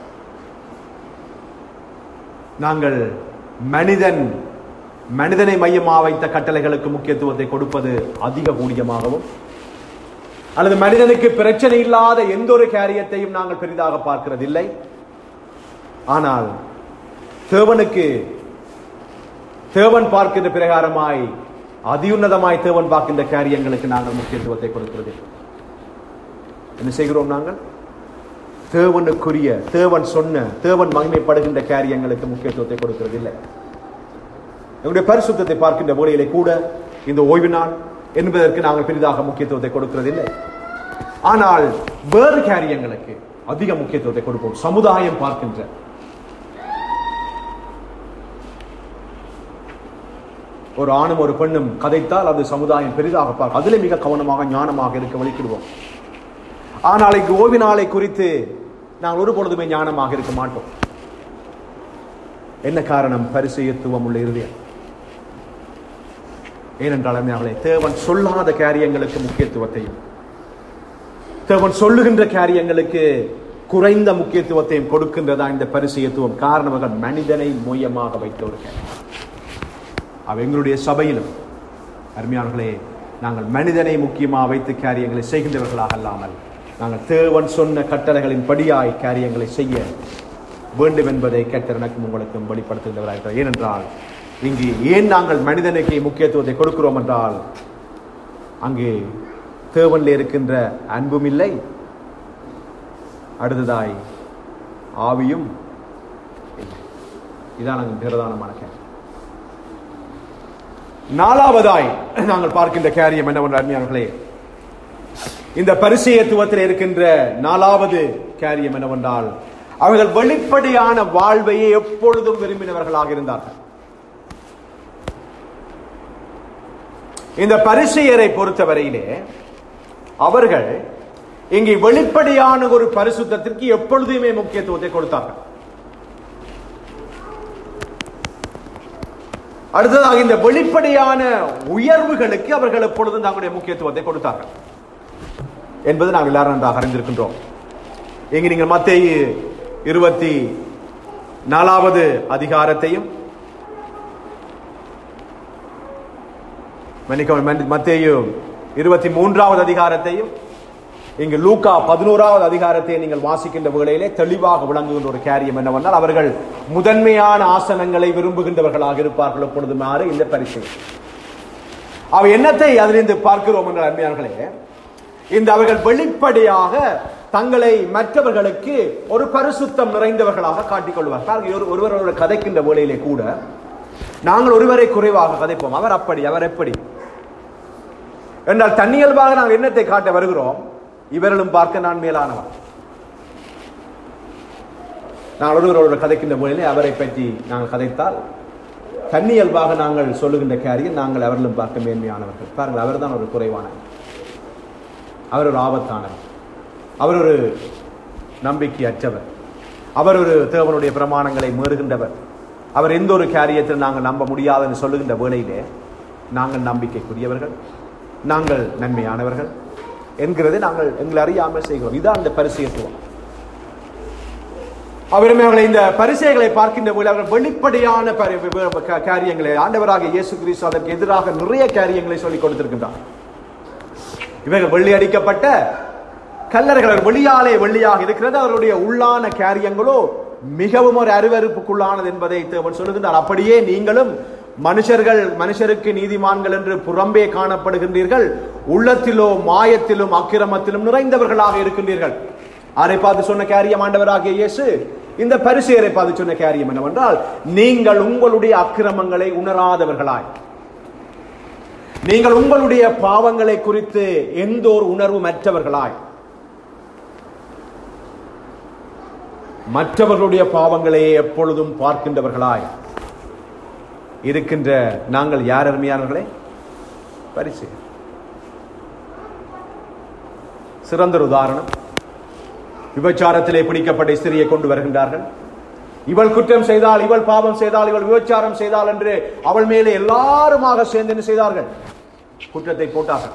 நாங்கள் மனிதன் மனிதனை மையமாக வைத்த கட்டளைகளுக்கு முக்கியத்துவத்தை கொடுப்பது அதிக கூடியமாகவும் அல்லது மனிதனுக்கு பிரச்சனை இல்லாத எந்த ஒரு காரியத்தையும் நாங்கள் பெரிதாக பார்க்கிறதில்லை. ஆனால் தேவனுக்கு தேவன் பார்க்கின்ற பிரகாரமாய் அதியுன்னதமாய் தேவன் பார்க்கின்ற காரியங்களுக்கு நாங்கள் முக்கியத்துவத்தை கொடுக்கிறது. என்ன செய்கிறோம்? நாங்கள் தேவனுக்குரிய தேவன் சொன்ன தேவன் மகிமைப்படுகின்ற காரியங்களுக்கு முக்கியத்துவத்தை கொடுக்கிறதில்லை. எங்களுடைய பரிசுத்தத்தை பார்க்கின்ற வேளையிலே கூட இந்த ஓய்வு நாள் என்பதற்கு நாங்கள் பெரிதாக முக்கியத்துவத்தை கொடுக்கிறதில்லை. ஆனால் வேறு காரியங்களுக்கு அதிக முக்கியத்துவத்தை கொடுப்போம். சமுதாயம் பார்க்கின்ற ஒரு ஆணும் ஒரு பெண்ணும் கதைத்தால் அது சமுதாயம் பெரிதாக பார்க்க அதிலே மிக கவனமாக ஞானமாக இருக்க வலிக்கிடுவோம். ஆனால் இங்கு ஓய்வு நாளை குறித்து நாங்கள் ஒரு பொழுதுமே ஞானமாக இருக்க மாட்டோம். என்ன காரணம்? பரிசேயத்துவம் உள்ள இருதயம். ஏனென்றால் அவளை தேவன் சொல்லாத காரியங்களுக்கு முக்கியத்துவத்தையும் தேவன் சொல்லுகின்ற காரியங்களுக்கு குறைந்த முக்கியத்துவத்தையும் கொடுக்கின்றதா இந்த பரிசேயத்துவம்? காரணம், அவர்கள் மனிதனை மையமாக வைத்தவர்கள். அவ எங்களுடைய சபையிலும் அருமையானவர்களே, நாங்கள் மனிதனை முக்கியமாக வைத்து காரியங்களை செய்கின்றவர்களாக அல்லாமல் நாங்கள் தேவன் சொன்ன கட்டளைகளின் படியாய் காரியங்களை செய்ய வேண்டும் என்பதை கர்த்தர் எனக்கும் உங்களுக்கும் வெளிப்படுத்துகின்றவராக. ஏனென்றால் இங்கு ஏன் நாங்கள் மனிதனுக்கு முக்கியத்துவத்தை கொடுக்கிறோம் என்றால், அங்கு தேவனில் இருக்கின்ற அன்பும் இல்லை, அடுத்ததாய் ஆவியும் இல்லை. இதான் நாங்கள் பிரதானமான காரியம். நாலாவதாய் நாங்கள் பார்க்கின்ற காரியம் என்னவென்ற அருமையானவர்களே, இந்த பரிசேயத்துவத்தில் இருக்கின்ற நாலாவது காரியம் என்னவென்றால், அவர்கள் வெளிப்படையான வாழ்வையை எப்பொழுதும் விரும்பினவர்களாக இருந்தார்கள். இந்த பரிசேயரை பொறுத்தவரையிலே அவர்கள் இங்கே வெளிப்படையான ஒரு பரிசுத்தத்திற்கு எப்பொழுதுமே முக்கியத்துவத்தை கொடுத்தார்கள். அடுத்ததாக இந்த வெளிப்படையான உயர்வுகளுக்கு அவர்கள் எப்பொழுதும் தங்களுடைய முக்கியத்துவத்தை கொடுத்தார்கள் என்பது நாங்கள் எல்லாரும் நன்றாக அறிந்திருக்கின்றோம். இங்கு நீங்கள் மத்தேயு இருபத்தி நாலாவது அதிகாரத்தையும் மத்தேயு இருபத்தி மூன்றாவது அதிகாரத்தையும் இங்கு லூக்கா பதினோராவது அதிகாரத்தை நீங்கள் வாசிக்கின்ற வேளையிலே தெளிவாக விளங்குகின்ற ஒரு காரியம் என்னவென்றால், அவர்கள் முதன்மையான ஆசனங்களை விரும்புகின்றவர்களாக இருப்பார்கள் எப்பொழுதுமாறு இந்த பரிசு. அவ என்னத்தை அதிலிருந்து பார்க்கிறோம் என்ற அருமையானவர்களே, இந்த அவர்கள் வெளிப்படையாக தங்களை மற்றவர்களுக்கு ஒரு பரிசுத்தம் நிறைந்தவர்களாக காட்டிக்கொள்வார்கள். ஒருவரோட கதைக்கின்ற வேளையிலே கூட நாங்கள் ஒருவரை குறைவாக கதைப்போம். அவர் அப்படி, அவர் எப்படி என்றால் தன்னியல்பாக நாங்கள் எண்ணத்தை காட்ட வருகிறோம். இவர்களும் பார்க்க நான் மேலானவர். நாங்கள் ஒருவரோட கதைக்கின்ற வேளையிலே அவரை பற்றி நாங்கள் கதைத்தால் தன்னியல்பாக நாங்கள் சொல்லுகின்ற காரியம், நாங்கள் அவர்களும் பார்க்க மேன்மையானவர்கள். பாருங்கள், அவர் தான் ஒரு குறைவானவர், அவர் ஒரு ஆபத்தானவர், அவர் ஒரு நம்பிக்கை அற்றவர், அவர் ஒரு தேவனுடைய பிரமாணங்களை மீறுகின்றவர், அவர் எந்த ஒரு காரியத்தில் நாங்கள் நம்ப முடியாதுன்னு சொல்லுகின்ற வேளையிலே நாங்கள் நம்பிக்கைக்குரியவர்கள், நாங்கள் நன்மையானவர்கள் என்கிறதை நாங்கள் எங்களை அறியாமல் செய்கிறோம். இதுதான் இந்த பரிசேயத்துவம். அவர்கள் இந்த பரிசேயங்களை பார்க்கின்ற போது அவர்கள் வெளிப்படையான காரியங்களை, ஆண்டவராக இயேசு கிறிஸ்து அதற்கு எதிராக நிறைய காரியங்களை சொல்லிக் கொடுத்திருக்கின்றார். இவர்கள் வெள்ளி அடிக்கப்பட்ட கல்லர்கள், வெளியாலே வெள்ளியாக இருக்கிறது, அவருடைய உள்ளான காரியங்களோ மிகவும் ஒரு அருவருப்புக்குள்ளானது என்பதை தேவன் சொல்லுகின்றார். அப்படியே நீங்களும் மனுஷர்கள் மனுஷருக்கு நீதிமான்கள் என்று புறம்பே காணப்படுகின்றீர்கள், உள்ளத்திலோ மாயத்திலும் அக்கிரமத்திலும் நிறைந்தவர்களாக இருக்கின்றீர்கள். அதை பார்த்து சொன்ன காரியம் ஆண்டவராகிய இயேசு இந்த பரிசேயரை பார்த்து சொன்ன காரியம் என்னவென்றால், நீங்கள் உங்களுடைய அக்கிரமங்களை உணராதவர்களாய், நீங்கள் உங்களுடைய பாவங்களை குறித்து எந்த ஒரு உணர்வு மற்றவர்களாய், மற்றவர்களுடைய பாவங்களையே எப்பொழுதும் பார்க்கின்றவர்களாய் இருக்கின்ற நாங்கள் யார் அருமையானவர்களே? பரிசேயர். சிறந்த உதாரணம், விபச்சாரத்திலே பிடிக்கப்பட்ட ஸ்திரியை கொண்டு வருகின்றார்கள். இவள் குற்றம் செய்தால், இவள் பாவம் செய்தால், இவள் விபச்சாரம் செய்தால் என்று அவள் மேலே எல்லாருமாக சேர்ந்து என்ன செய்தார்கள்? குற்றத்தை போட்டார்கள்.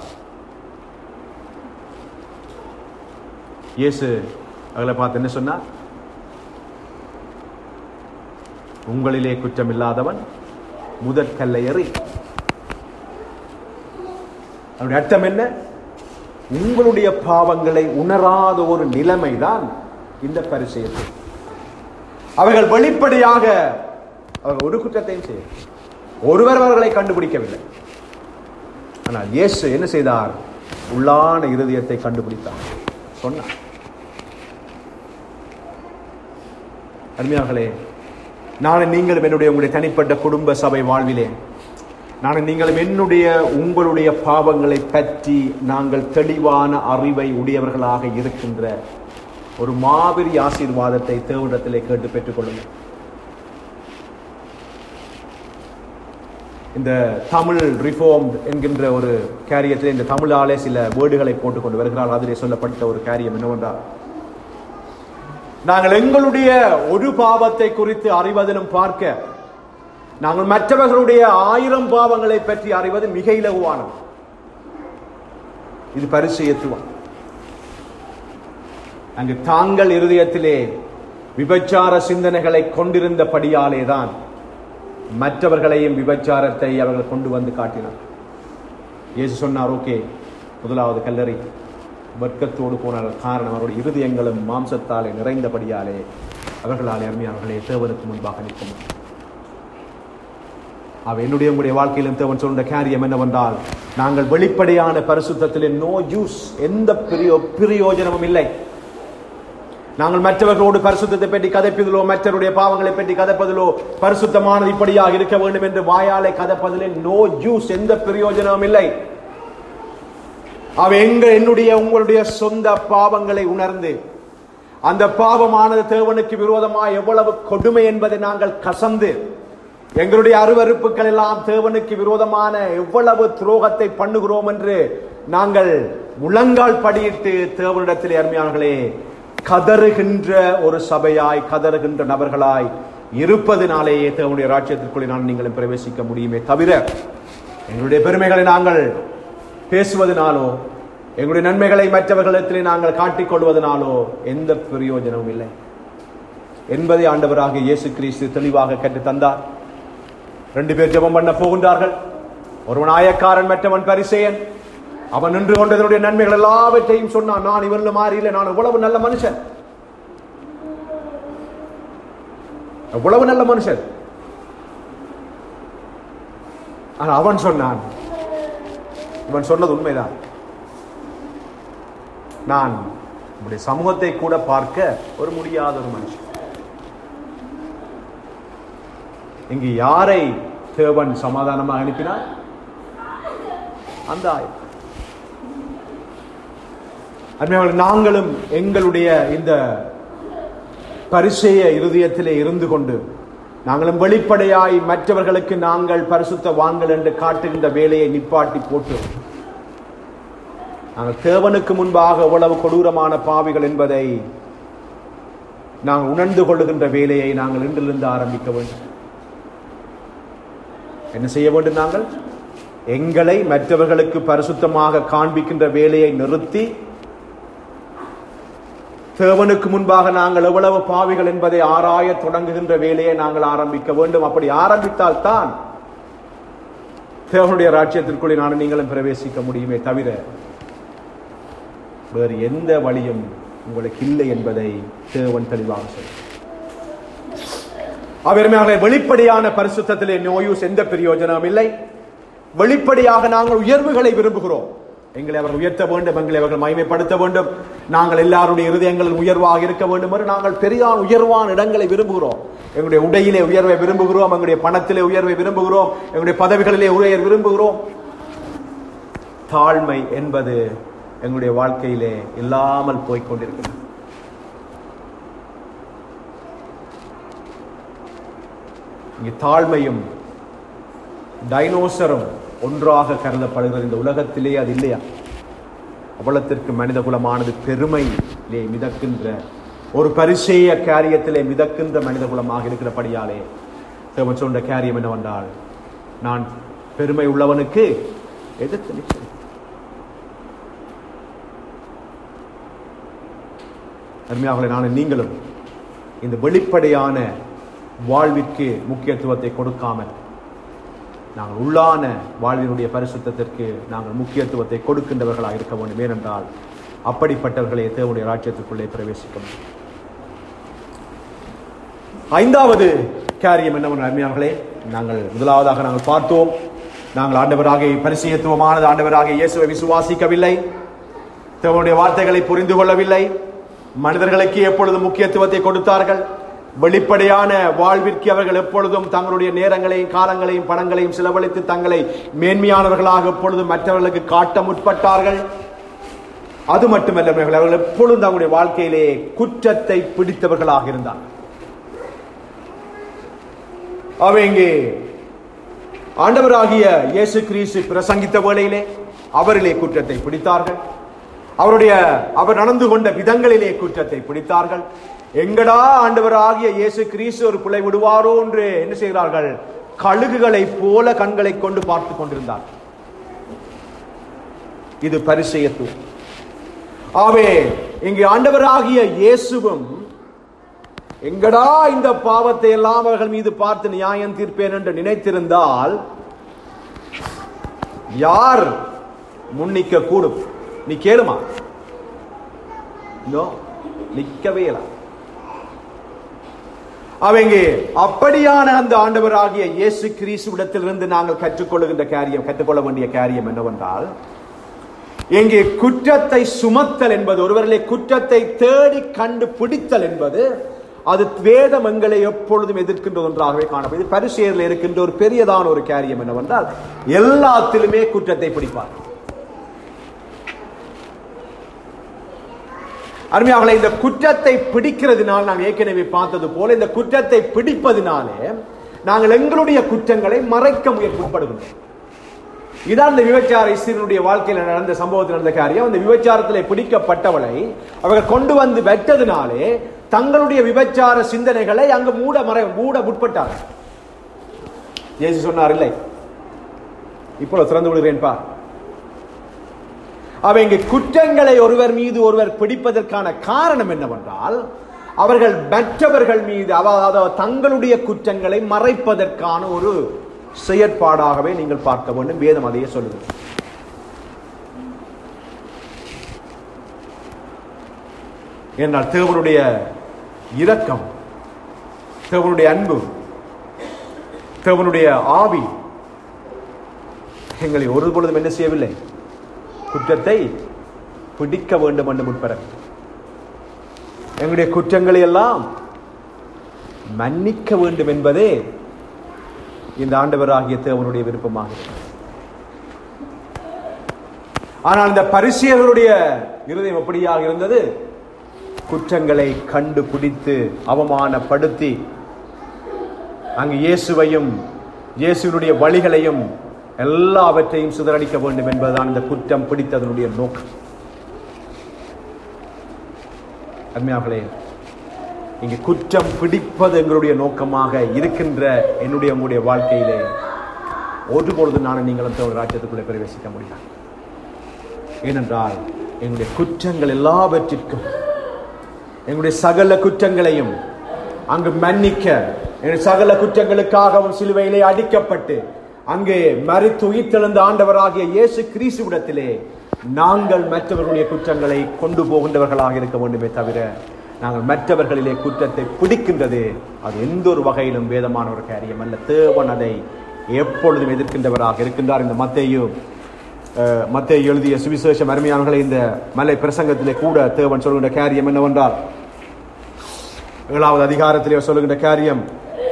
இயேசு அவளை பார்த்து என்ன சொன்னார்? உங்களிலே குற்றம் இல்லாதவன் முதற்கல்லை எறி. அவருடைய அர்த்தம் என்ன? உங்களுடைய பாவங்களை உணராத ஒரு நிலைமைதான் இந்த பரிசேயர்கள். அவர்கள் வெளிப்படையாக அவர்கள் ஒரு குற்றத்தையும் செய்ய ஒருவர் அவர்களை கண்டுபிடிக்கவில்லை. ஆனால் இயேசு என்ன செய்தார்? உள்ளான இருதயத்தை கண்டுபிடித்தார், சொன்னார். அருமையார்களே, நான் நீங்களும் என்னுடைய உங்களுடைய தனிப்பட்ட குடும்ப சபை வாழ்விலே நான் நீங்களும் என்னுடைய உங்களுடைய பாவங்களை பற்றி நாங்கள் தெளிவான அறிவை உடையவர்களாக இருக்கின்ற ஒரு மாபெரிய ஆசீர்வாதத்தை தேவனிடத்திலே கேட்டு பெற்றுக் கொள்ளுங்கள். இந்த தமிழ் ரிஃபார்ம் என்கின்ற ஒரு காரியத்தில் இந்த தமிழாலே சில வேர்டுகளை போட்டுக்கொண்டு வருகிறார்கள். அதிலே சொல்லப்பட்ட ஒரு காரியம் என்னவென்றால், நாங்கள் எங்களுடைய ஒரு பாவத்தை குறித்து அறிவதிலும் பார்க்க நாங்கள் மற்றவர்களுடைய ஆயிரம் பாவங்களை பற்றி அறிவது மிக இலகுவானது. இது பரிசேயத்துவம். அங்கு தாங்கள் இருதயத்திலே விபச்சார சிந்தனைகளை கொண்டிருந்தபடியாலேதான் மற்றவர்களையும் விபச்சாரத்தை அவர்கள் கொண்டு வந்து காட்டினார். இயேசு சொன்னார், ஓகே, முதலாவது கல்லறை வர்க்கத்தோடு போனார். காரணம் அவருடைய இருதயங்களும் மாம்சத்தாலே நிறைந்தபடியாலே அவர்களால் அருமையானவர்களே தேவனுக்கு முன்பாக நிற்க முடியும். அவ என்னுடைய உங்களுடைய வாழ்க்கையிலும் தேவன் சொல்ற காரியம் என்னவென்றால், நாங்கள் வெளிப்படையான பரிசுத்தத்திலே நோ யூஸ், எந்த பிரயோஜனமும் இல்லை. நாங்கள் மற்றவர்களோடு பரிசுத்தத்தை பற்றி கதைப்பதிலோ, மற்றவருடைய பாவங்களை பற்றி கதைப்பதிலோ, பரிசுத்தமானது இப்படியாக இருக்க வேண்டும் என்று வாயாலை கதைப்பதிலே நோ யூஸ், எந்த பிரயோஜனமும் இல்லை. அவ எங்க என்னுடைய உங்களுடைய சொந்த பாவங்களை உணர்ந்து, அந்த பாவமானது தேவனுக்கு விரோதமாக எவ்வளவு கொடுமை என்பதை நாங்கள் கசந்து, எங்களுடைய அருவருப்புகள் எல்லாம் தேவனுக்கு விரோதமான எவ்வளவு துரோகத்தை பண்ணுகிறோம் என்று நாங்கள் முழங்கால் படியிட்டு தேவனிடத்திலே அருமையானவர்களே கதறுகின்ற ஒரு சபையாய், கதறுகின்ற நபர்களாய் இருப்பதனாலேயே தேவனுடைய ராஜ்யத்திற்குள்ளே நான் நீங்களும் பிரவேசிக்க முடியுமே தவிர, எங்களுடைய பெருமைகளை நாங்கள் பேசுவதனாலோ, எங்களுடைய நன்மைகளை மற்றவர்களிடத்திலே நாங்கள் காட்டிக் கொள்வதனாலோ எந்த பிரயோஜனமும் இல்லை என்பதை ஆண்டவராக இயேசு கிறிஸ்து தெளிவாக கற்றுத் தந்தார். ரெண்டு பேர் ஜெபம் பண்ண போகின்றார்கள். ஒருவன் ஆயக்காரன், மற்றவன் பரிசேயன். அவன் நின்று கொண்டதனுடைய நன்மைகள் எல்லாவற்றையும் சொன்னான். நான் இவன்ல மாறி இல்லை, நான் எவ்வளவு நல்ல மனுஷன், எவ்வளவு நல்ல மனுஷன். ஆனா அவன் சொன்னான், இவன் சொன்னது உண்மைதான், நான் உங்களுடைய சமூகத்தை கூட பார்க்க ஒரு முடியாத ஒரு மனுஷன். இங்கு யாரை தேவன் சமாதானமாக அனுப்பினார்? அந்த ஆயர். நாங்களும் எங்களுடைய இந்த பரிசேய இருதயத்திலே இருந்து கொண்டு நாங்களும் வெளிப்படையாய் மற்றவர்களுக்கு நாங்கள் பரிசுத்தவான்கள் என்று காட்டுகின்ற வேலையை நிப்பாட்டி போட்டு, நாங்கள் தேவனுக்கு முன்பாக எவ்வளவு கொடூரமான பாவிகள் என்பதை நாங்கள் உணர்ந்து கொள்ளுகின்ற வேலையை நாங்கள் இன்றிலிருந்து ஆரம்பிக்க வேண்டும். என்ன செய்ய வேண்டும்? நாங்கள் எங்களை மற்றவர்களுக்கு பரிசுத்தமாக காண்பிக்கின்ற வேலையை நிறுத்தி, தேவனுக்கு முன்பாக நாங்கள் எவ்வளவு பாவிகள் என்பதை ஆராய தொடங்குகின்ற வேலையை நாங்கள் ஆரம்பிக்க வேண்டும். அப்படி ஆரம்பித்தால் தான் தேவனுடைய ராஜ்யத்திற்குள்ளே நான் நீங்களும் பிரவேசிக்க முடியுமே தவிர வேறு எந்த வழியும் உங்களுக்கு இல்லை என்பதை தேவன் தெளிவாக சொல்கிறார். அவருமே வெளிப்படையான பரிசுத்தத்திலே நோயூஸ், எந்த பிரயோஜனமும் இல்லை. வெளிப்படையாக நாங்கள் உயர்வுகளை விரும்புகிறோம். எங்களை அவர்கள் உயர்த்த வேண்டும், எங்களை அவர்கள் மகிமைப்படுத்த வேண்டும், நாங்கள் எல்லாருடைய இருதயங்களில் உயர்வாக இருக்க வேண்டும் என்று நாங்கள் பெரியான் உயர்வான இடங்களை விரும்புகிறோம். எங்களுடைய உடையிலே உயர்வை விரும்புகிறோம், எங்களுடைய பணத்திலே உயர்வை விரும்புகிறோம், எங்களுடைய பதவிகளிலே உயர் விரும்புகிறோம். தாழ்மை என்பது எங்களுடைய வாழ்க்கையிலே இல்லாமல் போய்கொண்டிருக்கிறது. இங்கே தாழ்மையும் டைனோசரும் ஒன்றாக கருதப்படுகிறது. இந்த உலகத்திலே அது இல்லையா? அவ்வளத்திற்கு மனித குலமானது பெருமையிலே மிதக்கின்ற ஒரு பரிசேய காரியத்திலே மிதக்கின்ற மனித குலமாக இருக்கிறபடியாலே தேவன் சொன்ன காரியம் என்னவென்றால், நான் பெருமை உள்ளவனுக்கு எதிர்த்து நிற்கிறேன். அருமையாகவே நான் நீங்களும் இந்த வெளிப்படையான வாழ்விற்கு முக்கியத்துவத்தை கொடுக்காமல் நாங்கள் உள்ளான வாழ்வினுடைய பரிசுத்தத்திற்கு நாங்கள் முக்கியத்துவத்தை கொடுக்கின்றவர்களாக இருக்க வேண்டும். ஏனென்றால் அப்படிப்பட்டவர்களே தேவனுடைய ராஜ்யத்துக்குள்ளே பிரவேசிக்க முடியும். ஐந்தாவது காரியம் என்னவென்று அருமையானவர்களே, நாங்கள் முதலாவதாக நாங்கள் பார்த்தோம், நாங்கள் ஆண்டவராக பரிசுத்தமானது ஆண்டவராக இயேசுவை விசுவாசிக்கவில்லை, தேவனுடைய வார்த்தைகளை புரிந்து கொள்ளவில்லை, மனிதர்களுக்கு எப்பொழுது முக்கியத்துவத்தை கொடுத்தார்கள், வெளிப்படையான வாழ்விற்கு அவர்கள் எப்பொழுதும் தங்களுடைய நேரங்களையும் காலங்களையும் பணங்களையும் செலவழித்து தங்களை மேன்மையானவர்களாக எப்பொழுதும் மற்றவர்களுக்கு காட்ட முற்பட்டார்கள். அது மட்டுமல்ல, அவர்கள் எப்பொழுதும் தங்களுடைய வாழ்க்கையிலே குற்றத்தை பிடித்தவர்களாக இருந்தார்கள். அவை இங்கே ஆண்டவராகிய இயேசு கிறிஸ்து பிரசங்கித்த வேளையிலே அவரிலே குற்றத்தை பிடித்தார்கள். அவருடைய அவர் நடந்து கொண்ட விதங்களிலே குற்றத்தை பிடித்தார்கள். எங்கடா ஆண்டவராகிய இயேசு கிறிஸ்து ஒரு பிழை விடுவாரோ என்று என்ன செய்கிறார்கள்? கழுகுகளை போல கண்களை கொண்டு பார்த்து கொண்டிருந்தார். இது பரிசேயத்துவம். ஆவே இங்கே ஆண்டவராகிய இயேசுவும் எங்கடா இந்த பாவத்தை எல்லாம் அவர்கள் மீது பார்த்து நியாயம் தீர்ப்பேன் என்று நினைத்திருந்தால் யார் முன்னிக்க கூடும்? நீ கேளுமா? நிக்கவே இல்லை. அவங்க அப்படியான அந்த ஆண்டவராகிய இயேசு கிறிஸ்துவிடத்திலிருந்து நாங்கள் கற்றுக்கொள்ளுகின்ற காரியம், கற்றுக்கொள்ள வேண்டிய காரியம் என்னவென்றால், இங்கே குற்றத்தை சுமத்தல் என்பது, ஒருவரிலே குற்றத்தை தேடி கண்டுபிடித்தல் என்பது, அது வேதம் எங்களை எப்பொழுதும் எதிர்க்கின்ற ஒன்றாகவே காணப்படுது. பரிசேயரில் இருக்கின்ற ஒரு பெரியதான ஒரு காரியம் என்னவென்றால், எல்லாத்திலுமே குற்றத்தை பிடிப்பார். அருமையானவர்களே, இந்த குற்றத்தை பிடிக்கிறதுனால் நாங்கள் ஏற்கனவே பார்த்தது போல, இந்த குற்றத்தை பிடிப்பதினாலே நாங்கள் எங்களுடைய குற்றங்களை மறைக்க முயற்சிப்படுகின்றோம். இதான் இந்த விபச்சார இஸ்ரவேலுடைய வாழ்க்கையில் நடந்த சம்பவத்தில் நடந்த காரியம். அந்த விபச்சாரத்தில் பிடிக்கப்பட்டவளை அவர்கள் கொண்டு வந்து வெட்டதினாலே தங்களுடைய விபச்சார சிந்தனைகளை அங்கு மூட மறை மூட முற்பட்டார்கள். இயேசு சொன்னார், இல்லை, இப்பொழுது திறந்து விடுகிறேன் பார். அவங்க குற்றங்களை ஒருவர் மீது ஒருவர் பிடிப்பதற்கான காரணம் என்னவென்றால், அவர்கள் மற்றவர்கள் மீது அதாவது தங்களுடைய குற்றங்களை மறைப்பதற்கான ஒரு செயற்பாடாகவே நீங்கள் பார்க்க வேண்டும். வேதம் அதையே சொல்லுகிறது. என்றால் தேவனுடைய இரக்கம், தேவனுடைய அன்பு, தேவனுடைய ஆவி எங்களை ஒரு பொழுதும் என்ன செய்யவில்லை? குற்றத்தை பிடிக்க வேண்டும் என்று முற்பட, எங்களுடைய குற்றங்களை எல்லாம் மன்னிக்க வேண்டும் என்பதே இந்த ஆண்டவராகிய தேவனுடைய விருப்பமாக. ஆனால் இந்த பரிசேயர்களுடைய இருதயம் எப்படியாக இருந்தது? குற்றங்களை கண்டுபிடித்து அவமானப்படுத்தி அங்கு இயேசுவையும் இயேசுவினுடைய வழிகளையும் எல்லாவற்றையும் சிதறடிக்க வேண்டும் என்பதுதான் இந்த குற்றம் பிடித்ததனுடைய நோக்கம். அருமையானவர்களே, இங்கே குற்றம் பிடிப்பது எங்களுடைய நோக்கமாக இருக்கின்ற என்னுடைய உங்களுடைய வாழ்க்கையிலே ஒருபொழுது நான் நீங்களும் தேவனுடைய ராஜ்யத்துக்குள்ளே பிரவேசிக்க முடியாது. ஏனென்றால் எங்களுடைய குற்றங்கள் எல்லாவற்றிற்கும், எங்களுடைய சகல குற்றங்களையும் அங்கு மன்னிக்க, எங்களுடைய சகல குற்றங்களுக்காகவும் சிலுவையிலே அடிக்கப்பட்டு அங்கே மரித்து உயிர்த்தெழுந்த ஆண்டவராகிய இயேசு கிறிஸ்துவிடத்திலே நாங்கள் மற்றவர்களுடைய குற்றங்களை கொண்டு போகின்றவர்களாக இருக்க வேண்டுமே தவிர, நாங்கள் மற்றவர்களிலே குற்றத்தை பிடிக்கின்றது அது எந்த ஒரு வகையிலும் வேதமான ஒரு காரியம் அல்ல. தேவன் அதை எப்பொழுதும் எதிர்க்கின்றவராக இருக்கின்றார். இந்த மத்தேயு மத்தேயு எழுதிய சுவிசேஷம் அருமையானவர்களை இந்த மலை பிரசங்கத்திலே கூட தேவன் சொல்கின்ற காரியம் என்னவென்றால், ஏழாவது அதிகாரத்திலே சொல்லுகின்ற காரியம்,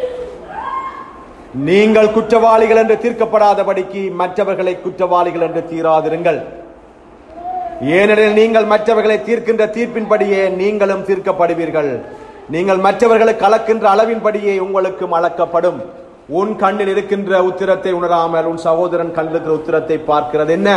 நீங்கள் குற்றவாளிகள் என்று தீர்க்கப்படாதபடிக்கு மற்றவர்களை குற்றவாளிகள் என்று தீராதிருங்கள். ஏனெனில் நீங்கள் மற்றவர்களை தீர்க்கின்ற தீர்ப்பின்படியே நீங்களும் தீர்க்கப்படுவீர்கள். நீங்கள் மற்றவர்களுக்கு அளக்கின்ற அளவின்படியே உங்களுக்கும் அளக்கப்படும். உன் கண்ணில் இருக்கின்ற உத்திரத்தை உணராமல் உன் சகோதரன் கண்ணில் இருக்கிற உத்திரத்தை பார்க்கிறது என்ன?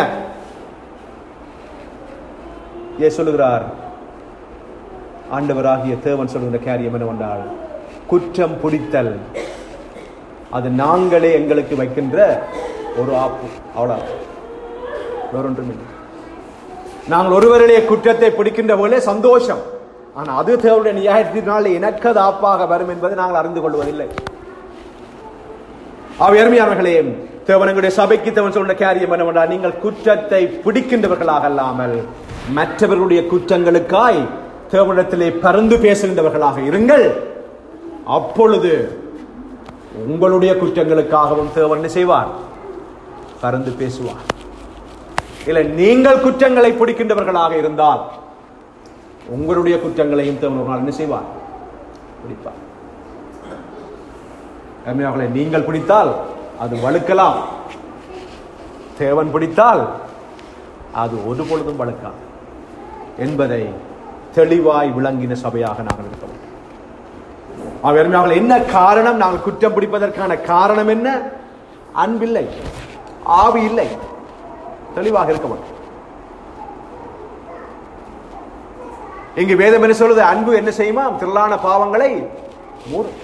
ஏ சொல்லுகிறார் ஆண்டவராகிய தேவன் சொல்லுகின்ற காரியம் என்னவென்றால், குற்றம் பிடித்தல் அது நாங்களே எங்களுக்கு வைக்கின்ற ஒரு ஆப்பு, அவ்வளவு, வேறொன்றுமில்லை. நாங்கள் ஒருவரிலே குற்றத்தை பிடிக்கின்ற போலே சந்தோஷம், ஆனால் அது தேவனுடைய நியாயத்தினாலே எனக்கு அது ஆப்பாக வரும் என்பதை நாங்கள் அறிந்து கொள்வதில்லை. அருமையானவர்களே, தேவன் எங்களுடைய சபைக்கு தேவன் சொல்ற காரியம் என்னவென்றால், நீங்கள் குற்றத்தை பிடிக்கின்றவர்களாக அல்லாமல் மற்றவர்களுடைய குற்றங்களுக்காய் தேவனிடத்திலே பரிந்து பேசுகின்றவர்களாக இருங்கள். அப்பொழுது உங்களுடைய குற்றங்களுக்காகவும் தேவன் என்ன செய்வார்? பரிந்து பேசுவார். இல்லை, நீங்கள் குற்றங்களை பிடிக்கின்றவர்களாக இருந்தால் உங்களுடைய குற்றங்களையும் தேவன் என்ன செய்வார்? பிடிப்பார். அருமையானவர்களே, நீங்கள் பிடித்தால் அது வழுக்கலாம், தேவன் பிடித்தால் அது ஒரு பொழுதும் வழுக்காது என்பதை தெளிவாய் விளங்கின சபையாக நாங்கள் இருக்க வேண்டும். அருமையானவர்களே, என்ன காரணம்? நாங்கள் குற்றம் பிடிப்பதற்கான காரணம் என்ன? அன்பில்லை, ஆவி இல்லை. தெளிவாக இருக்க வேண்டும். இங்கு வேதம் என்ன சொல்லுது? அன்பு என்ன செய்யுமா? திரளான பாவங்களை மூடும்.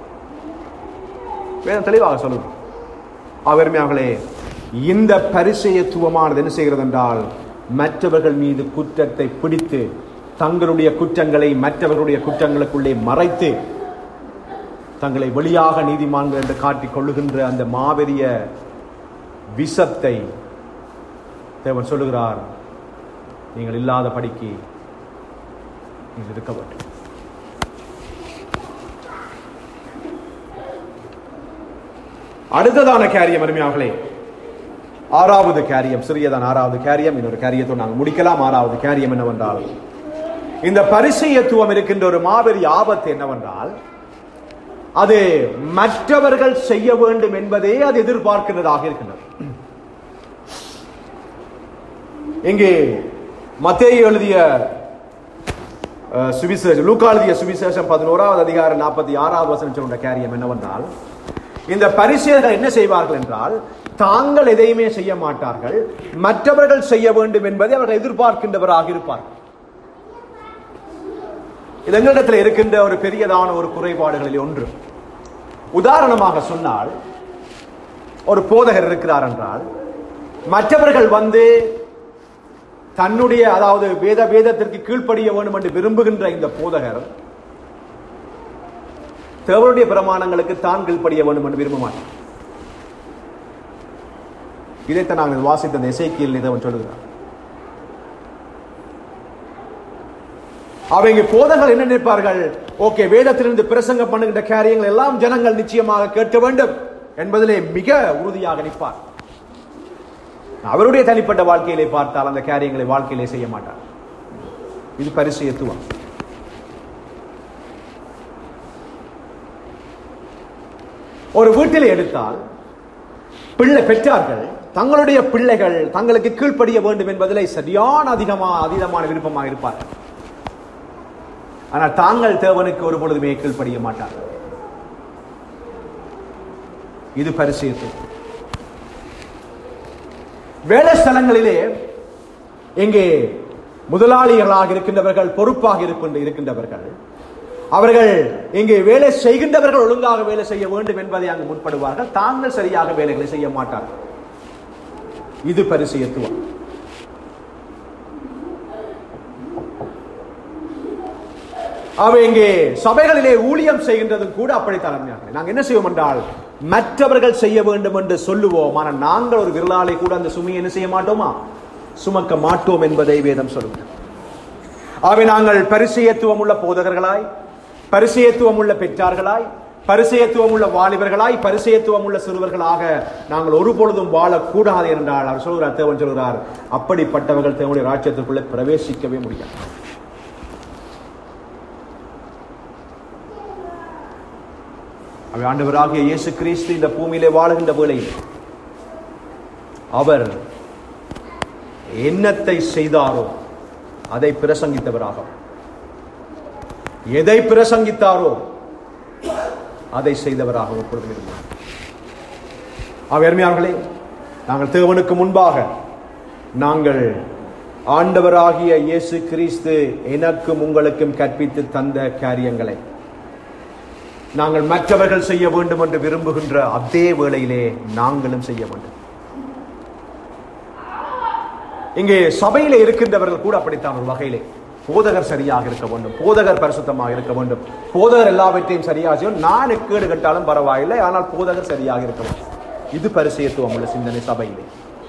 வேதம் தெளிவாக சொல்லுது. அருமையானவர்களே, இந்த பரிசேயத்துவமானது என்ன செய்கிறது என்றால், மற்றவர்கள் மீது குற்றத்தை பிடித்து தங்களுடைய குற்றங்களை மற்றவர்களுடைய குற்றங்களுக்குள்ளே மறைத்து தங்களை வெளியாக நீதிமான்கள் என்று காட்டிக் கொள்ளுகின்ற அந்த மாபெரிய விஷத்தை தேவன் சொல்லுகிறார், நீங்கள் இல்லாத படிக்கு நீங்கள் இருக்க வேண்டும். அடுத்ததான காரியம் அருமையார்களே, ஆறாவது காரியம், சிறியதான ஆறாவது காரியம். இன்னொரு காரியத்தை நாங்கள் முடிக்கலாம். ஆறாவது காரியம் என்னவென்றால், இந்த பரிசேயத்துவம் இருக்கின்ற ஒரு மாபெரிய ஆபத்து என்னவென்றால், அது மற்றவர்கள் செய்ய வேண்டும் என்பதே அது எதிர்பார்க்கிறதாக இருக்கின்றது. இங்கே மத்தேயு எழுதிய சுவிசேஷம், லூக்கா எழுதிய சுவிசேஷம் பதினோராவது அதிகாரம் நாற்பத்தி ஆறாவது வசனம் சொல்ற காரியம் என்னவென்றால், இந்த பரிசேயர்கள் என்ன செய்வார்கள் என்றால், தாங்கள் எதையுமே செய்ய மாட்டார்கள், மற்றவர்கள் செய்ய வேண்டும் என்பதை அவர்கள் எதிர்பார்க்கின்றவராக இருப்பார்கள். இது எங்களிடத்தில் இருக்கின்ற ஒரு பெரியதான ஒரு குறைபாடுகளில் ஒன்று. உதாரணமாக சொன்னால், ஒரு போதகர் இருக்கிறார் என்றால், மற்றவர்கள் வந்து தன்னுடைய, அதாவது வேத வேதத்திற்கு கீழ்ப்படிய வேண்டும் என்று விரும்புகின்ற இந்த போதகர் தேவனுடைய பிரமாணங்களுக்கு தான் கீழ்ப்படிய வேண்டும் என்று விரும்ப மாட்டார். இதைத்தான் நாங்கள் வாசித்த எசேக்கியேல் தேவன் சொல்லுகிறார். அவங்க போதகர்கள் என்ன நினைப்பார்கள், ஓகே, வேதத்திலிருந்து பிரசங்கம் பண்ணுகின்ற காரியங்கள் எல்லாம் ஜனங்கள் நிச்சயமாக கேட்க வேண்டும் என்பதிலே மிக உறுதியாக நிற்பார். அவருடைய தனிப்பட்ட வாழ்க்கையிலே பார்த்தால் அந்த காரியங்களை வாழ்க்கையிலே செய்ய மாட்டார். இது பரிசேயத்துவம். ஒரு வீட்டில் எடுத்தால், பிள்ளை பெற்றார்கள் தங்களுடைய பிள்ளைகள் தங்களுக்கு கீழ்ப்படிய வேண்டும் என்பதிலே சரியான அதிகமா அதீதமான விருப்பமாக இருப்பார்கள். ஆனால் தாங்கள் தேவனுக்கு ஒரு பொழுதுமே கீழ்ப்படிய மாட்டார்கள். இது பரிசேயத்துவம். வேலை ஸ்தலங்களிலே இங்கே முதலாளிகளாக இருக்கின்றவர்கள், பொறுப்பாக இருக்கின்றவர்கள், அவர்கள் இங்கே வேலை செய்கின்றவர்கள் ஒழுங்காக வேலை செய்ய வேண்டும் என்பதை அங்கு முற்படுவார்கள். தாங்கள் சரியாக வேலைகளை செய்ய மாட்டார்கள். இது பரிசேயத்துவம். அவை இங்கே சபைகளிலே ஊழியம் செய்கின்றதும் கூட அப்படித்தான். நாங்கள் என்ன செய்வோம் என்றால், மற்றவர்கள் செய்ய வேண்டும் என்று சொல்லுவோம், ஆனால் நாங்கள் ஒரு விரலாலை கூட அந்த சுமையை என்ன செய்ய மாட்டோமா, சுமக்க மாட்டோம் என்பதை வேதம் சொல்லுங்கள். அவை நாங்கள் பரிசேயத்துவம் உள்ள போதகர்களாய், பரிசேயத்துவம் உள்ள பெற்றார்களாய், பரிசேயத்துவம் உள்ள வாலிபர்களாய், பரிசேயத்துவம் உள்ள சிறுவர்களாக நாங்கள் ஒரு பொழுதும் வாழக்கூடாது என்றால் அவர் சொல்கிறார், தேவன் சொல்கிறார், அப்படிப்பட்டவர்கள் தேவனுடைய ராஜ்யத்திற்குள்ளே பிரவேசிக்கவே முடியாது. ஆண்டவராகிய இயேசு கிறிஸ்து இந்த பூமியிலே வாழுகின்ற வேளையில் அவர் என்னத்தை செய்தாரோ அதை பிரசங்கித்தவராக, எதை பிரசங்கித்தாரோ அதை செய்தவராக எப்பொழுதும் இருந்தார். அருமையானவர்களே, நாங்கள் தேவனுக்கு முன்பாக நாங்கள் ஆண்டவராகிய இயேசு கிறிஸ்து எனக்கும் உங்களுக்கும் கற்பித்து தந்த காரியங்களை நாங்கள் மற்றவர்கள் செய்ய வேண்டும் என்று விரும்புகின்ற அதே வேளையிலே நாங்களும் செய்ய வேண்டும். இங்கே சபையிலே இருக்கின்றவர்கள் கூட அப்படித்தான். ஒரு வகையிலே போதகர் சரியாக இருக்க வேண்டும், போதகர் பரிசுத்தமாக இருக்க வேண்டும், போதகர் எல்லாவற்றையும் சரியாக செய்யும், நான் எக்கேடு கட்டாலும் பரவாயில்லை, ஆனால் போதகர் சரியாக இருக்க வேண்டும். இது பரிசேயத்துவம் உள்ள சிந்தனை சபையிலே.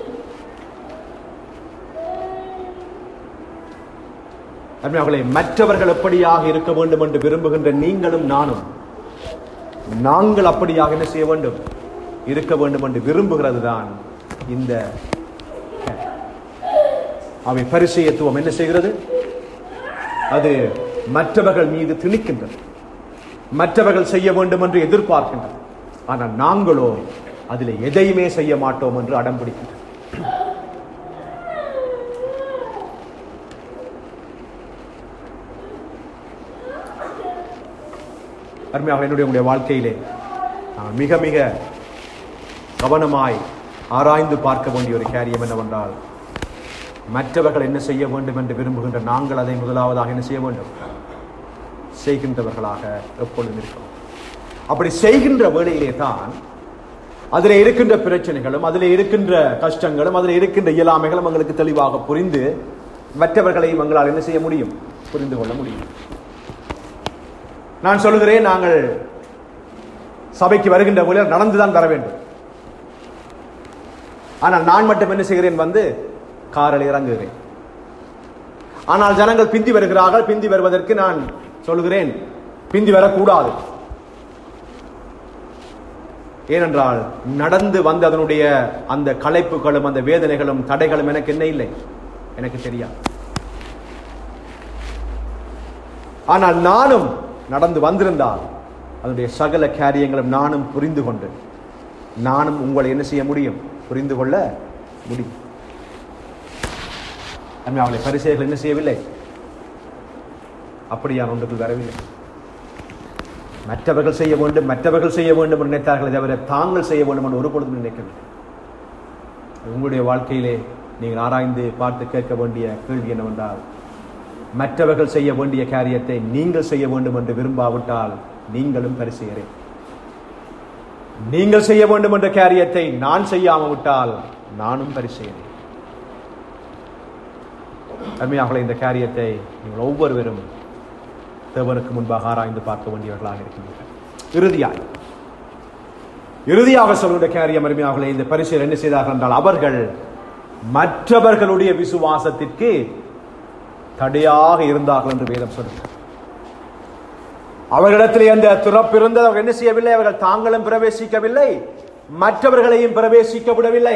அருமையானவர்களே, மற்றவர்கள் எப்படியாக இருக்க வேண்டும் என்று விரும்புகின்ற நீங்களும் நானும் நாங்கள் அப்படியாக என்ன செய்ய வேண்டும், இருக்க வேண்டும் என்று விரும்புகிறது தான் இந்த அவை பரிசேயத்துவம் என்ன செய்கிறது, அது மற்றவர்கள் மீது திணிக்கின்றது, மற்றவர்கள் செய்ய வேண்டும் என்று எதிர்பார்க்கின்றது. ஆனால் நாங்களோ அதில் எதையுமே செய்ய மாட்டோம் என்று அடம் பிடிக்கின்றோம். அருமையாக என்னுடைய வாழ்க்கையிலே மிக மிக கவனமாய் ஆராய்ந்து பார்க்க வேண்டிய ஒரு காரியம் என்னவென்றால், மற்றவர்கள் என்ன செய்ய வேண்டும் என்று விரும்புகின்ற நாங்கள் அதை முதலாவதாக என்ன செய்ய வேண்டும், செய்கின்றவர்களாக எப்பொழுதும் இருக்கணும். அப்படி செய்கின்ற வேளையிலே தான் அதில் இருக்கின்ற பிரச்சனைகளும் அதில் இருக்கின்ற கஷ்டங்களும் அதில் இருக்கின்ற இயலாமைகளும் எங்களுக்கு தெளிவாக புரிந்து மற்றவர்களையும் எங்களால் என்ன செய்ய முடியும்? புரிந்து கொள்ள முடியும். நான் சொல்லுகிறேன், நாங்கள் சபைக்கு வருகின்ற ஊழியர் நடந்துதான் வர வேண்டும். ஆனால் நான் மட்டும் என்ன செய்கிறேன்? வந்து காரில் இறங்குகிறேன். ஆனால் ஜனங்கள் பிந்தி வருகிறார்கள். பிந்தி வருவதற்கு நான் சொல்லுகிறேன், பிந்தி வரக்கூடாது. ஏனென்றால் நடந்து வந்து அதனுடைய அந்த களைப்புகளும் அந்த வேதனைகளும் தடைகளும் எனக்கு என்ன இல்லை, எனக்கு தெரியாது. ஆனால் நானும் நடந்து வந்திருந்தால் அதனுடைய சகல காரியங்களும் நானும் புரிந்து கொண்டு நானும் உங்களை என்ன செய்ய முடியும்? புரிந்து கொள்ள முடியும். அவளை பரிசேயர்கள் என்ன செய்யவில்லை? அப்படியான ஒன்றுக்குள் வரவில்லை. மற்றவர்கள் செய்ய வேண்டும் மற்றவர்கள் செய்ய வேண்டும் என்று நினைத்தார்கள், தவிர தாங்கள் செய்ய வேண்டும் என்று ஒரு பொழுதும் நினைக்கவில்லை. உங்களுடைய வாழ்க்கையிலே நீங்கள் ஆராய்ந்து பார்த்து கேட்க வேண்டிய கேள்வி என்னவென்றால், மற்றவர்கள் செய்ய வேண்டிய காரியத்தை நீங்கள் செய்ய வேண்டும் என்று விரும்பாவிட்டால் நீங்களும் பரிசேயரே. நீங்கள் செய்ய வேண்டும் என்ற காரியத்தை நான் செய்யாமல் விட்டால் நானும் பரிசேயரே. அருமையாகவே இந்த காரியத்தை நீங்கள் ஒவ்வொருவரும் தேவனுக்கு முன்பாக ஆராய்ந்து பார்க்க வேண்டியவர்களாக இருக்கின்றனர். இறுதியாக இறுதியாக சொல்லுடைய காரியம் அருமையாகவே இந்த பரிசேயர் என்ன செய்தார்கள் என்றால், அவர்கள் மற்றவர்களுடைய விசுவாசத்திற்கு தடையாக இருந்தார்கள் என்று வேதம் சொல்லுகிறது. அவர்களிடத்திலே அந்த திறப்பு இருந்தது. அவர்கள் என்ன செய்யவில்லை? அவர்கள் தாங்களும் பிரவேசிக்கவில்லை, மற்றவர்களையும் பிரவேசிக்க விடவில்லை.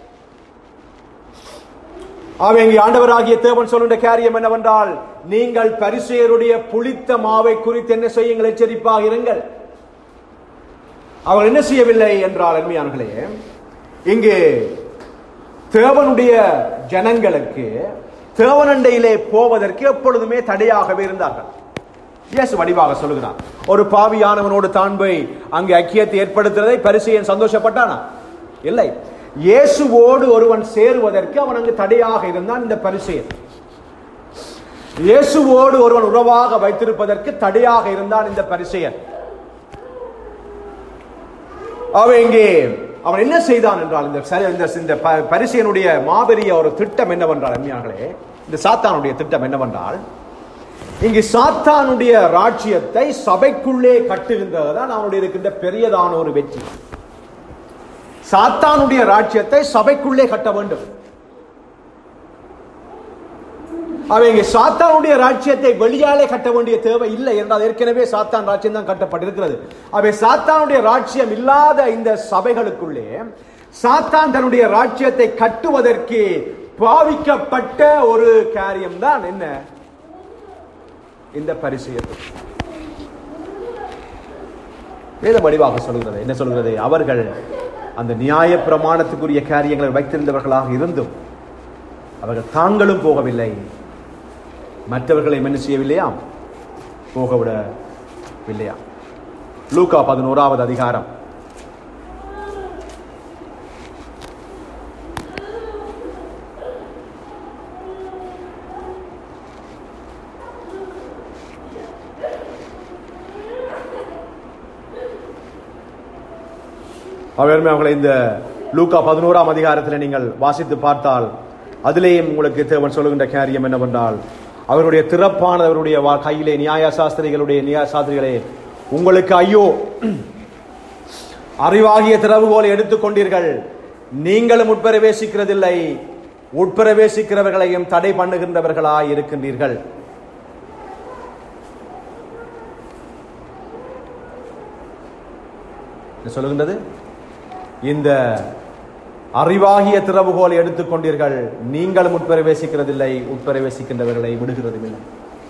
அவங்க ஆண்டவராகிய தேவன் சொல்லுகிற காரியம் என்னவென்றால், நீங்கள் பரிசேயருடைய புளித்த மாவை குறித்து என்ன செய்யுங்கள்? எச்சரிப்பாக இருங்கள். அவர்கள் என்ன செய்யவில்லை என்றால், அருமையானவர்களே, இங்கே தேவனுடைய ஜனங்களுக்கு தேவனண்டையிலே போவதற்கு எப்பொழுதுமே தடையாகவே இருந்தார்கள். இயேசு வடிவாக சொல்லுகிறார், ஒரு பாவியானவனோடு தான் போய் அங்கே ஐக்கியத்தை ஏற்படுத்துவதை பரிசேயன் சந்தோஷப்பட்டானா? இல்லை. இயேசுவோடு ஒருவன் சேருவதற்கு அவன் அங்கு தடையாக இருந்தான் இந்த பரிசேயன். இயேசுவோடு ஒருவன் உறவாக வைத்திருப்பதற்கு தடையாக இருந்தான் இந்த பரிசேயன். அவன் இங்கே அவன் என்ன செய்தான் என்றால், இந்த பரிசேயனுடைய மாபெரிய ஒரு திட்டம் என்னவென்றால், அருமையானவர்களே, இந்த சாத்தானுடைய திட்டம் என்னவென்றால், இங்கு சாத்தானுடைய ராஜ்யத்தை சபைக்குள்ளே கட்டுகின்றதுதான் அவனுடைய இருக்கின்ற பெரியதான ஒரு வெற்றி. சாத்தானுடைய ராஜ்யத்தை சபைக்குள்ளே கட்ட வேண்டும். அவங்க சாத்தானுடைய ராஜ்யத்தை வெளியாலே கட்ட வேண்டிய தேவை இல்லை என்றால், ஏற்கனவே சாத்தான் ராஜ்யம் தான் கட்டப்பட்டிருக்கிறது. அவை சாத்தானுடைய ராஜ்யம் இல்லாத இந்த சபைகளுக்குள்ளே சாத்தான் தன்னுடைய ராஜ்யத்தை கட்டுவதற்கு பாவிக்கப்பட்ட ஒரு காரியம் தான் என்ன? இந்த பரிசேயர். வேதம் வடிவாக சொல்கிறது. என்ன சொல்கிறது? அவர்கள் அந்த நியாய பிரமாணத்துக்குரிய காரியங்களை வைத்திருந்தவர்களாக இருந்தும் அவர்கள் தாங்களும் போகவில்லை, மற்றவர்களை என்ன செய்யவில்லையாம்? போகவிடவில்லையா? லூக்கா பதினோராவது அதிகாரம் அவர்களை இந்த லூக்கா பதினோராம் அதிகாரத்தில் நீங்கள் வாசித்து பார்த்தால் அதிலேயும் உங்களுக்கு தேவன் சொல்லுகின்ற காரியம் என்னவென்றால், அவருடைய திறப்பானது அவருடைய கையிலே நியாய சாஸ்திரிகளுடைய நியாய சாஸ்திரிகளே, உங்களுக்கு ஐயோ, அறிவாகிய திறவுகோலை எடுத்துக் கொண்டீர்கள், நீங்களும் உட்பிரவேசிக்கிறதில்லை, உட்பிரவேசிக்கிறவர்களையும் தடை பண்ணுகின்றவர்களாய் இருக்கின்றீர்கள். சொல்லுகின்றது, இந்த அறிவாகிய திறவுகோலை எடுத்துக் கொண்டீர்கள், நீங்களும் உட்பிரவேசிக்கிறதில்லை, உட்பிரவேசிக்கின்றவர்களை விடுகிறதும் இல்லை.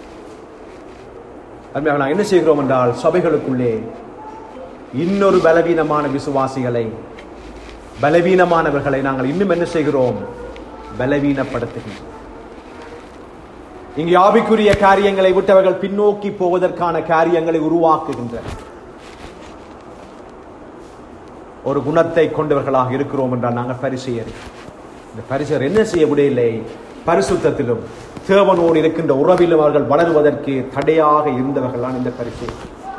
நான் என்ன செய்கிறோம் என்றால், சபைகளுக்குள்ளே இன்னொரு பலவீனமான விசுவாசிகளை, பலவீனமானவர்களை நாங்கள் இன்னும் என்ன செய்கிறோம்? பலவீனப்படுத்துகிறோம். இங்கே ஆவிக்குரிய காரியங்களை விட்டவர்கள் பின்னோக்கி போவதற்கான காரியங்களை உருவாக்குகின்ற ஒரு குணத்தை கொண்டவர்களாக இருக்கிறோம் என்றால் நாங்கள் பரிசேயர். இந்த பரிசேயர் என்ன செய்ய முடியவில்லை? பரிசுத்தத்திலும் தேவனோடு இருக்கின்ற உறவிலும் அவர்கள் வளருவதற்கு தடையாக இருந்தவர்கள் தான் இந்த பரிசேயர்.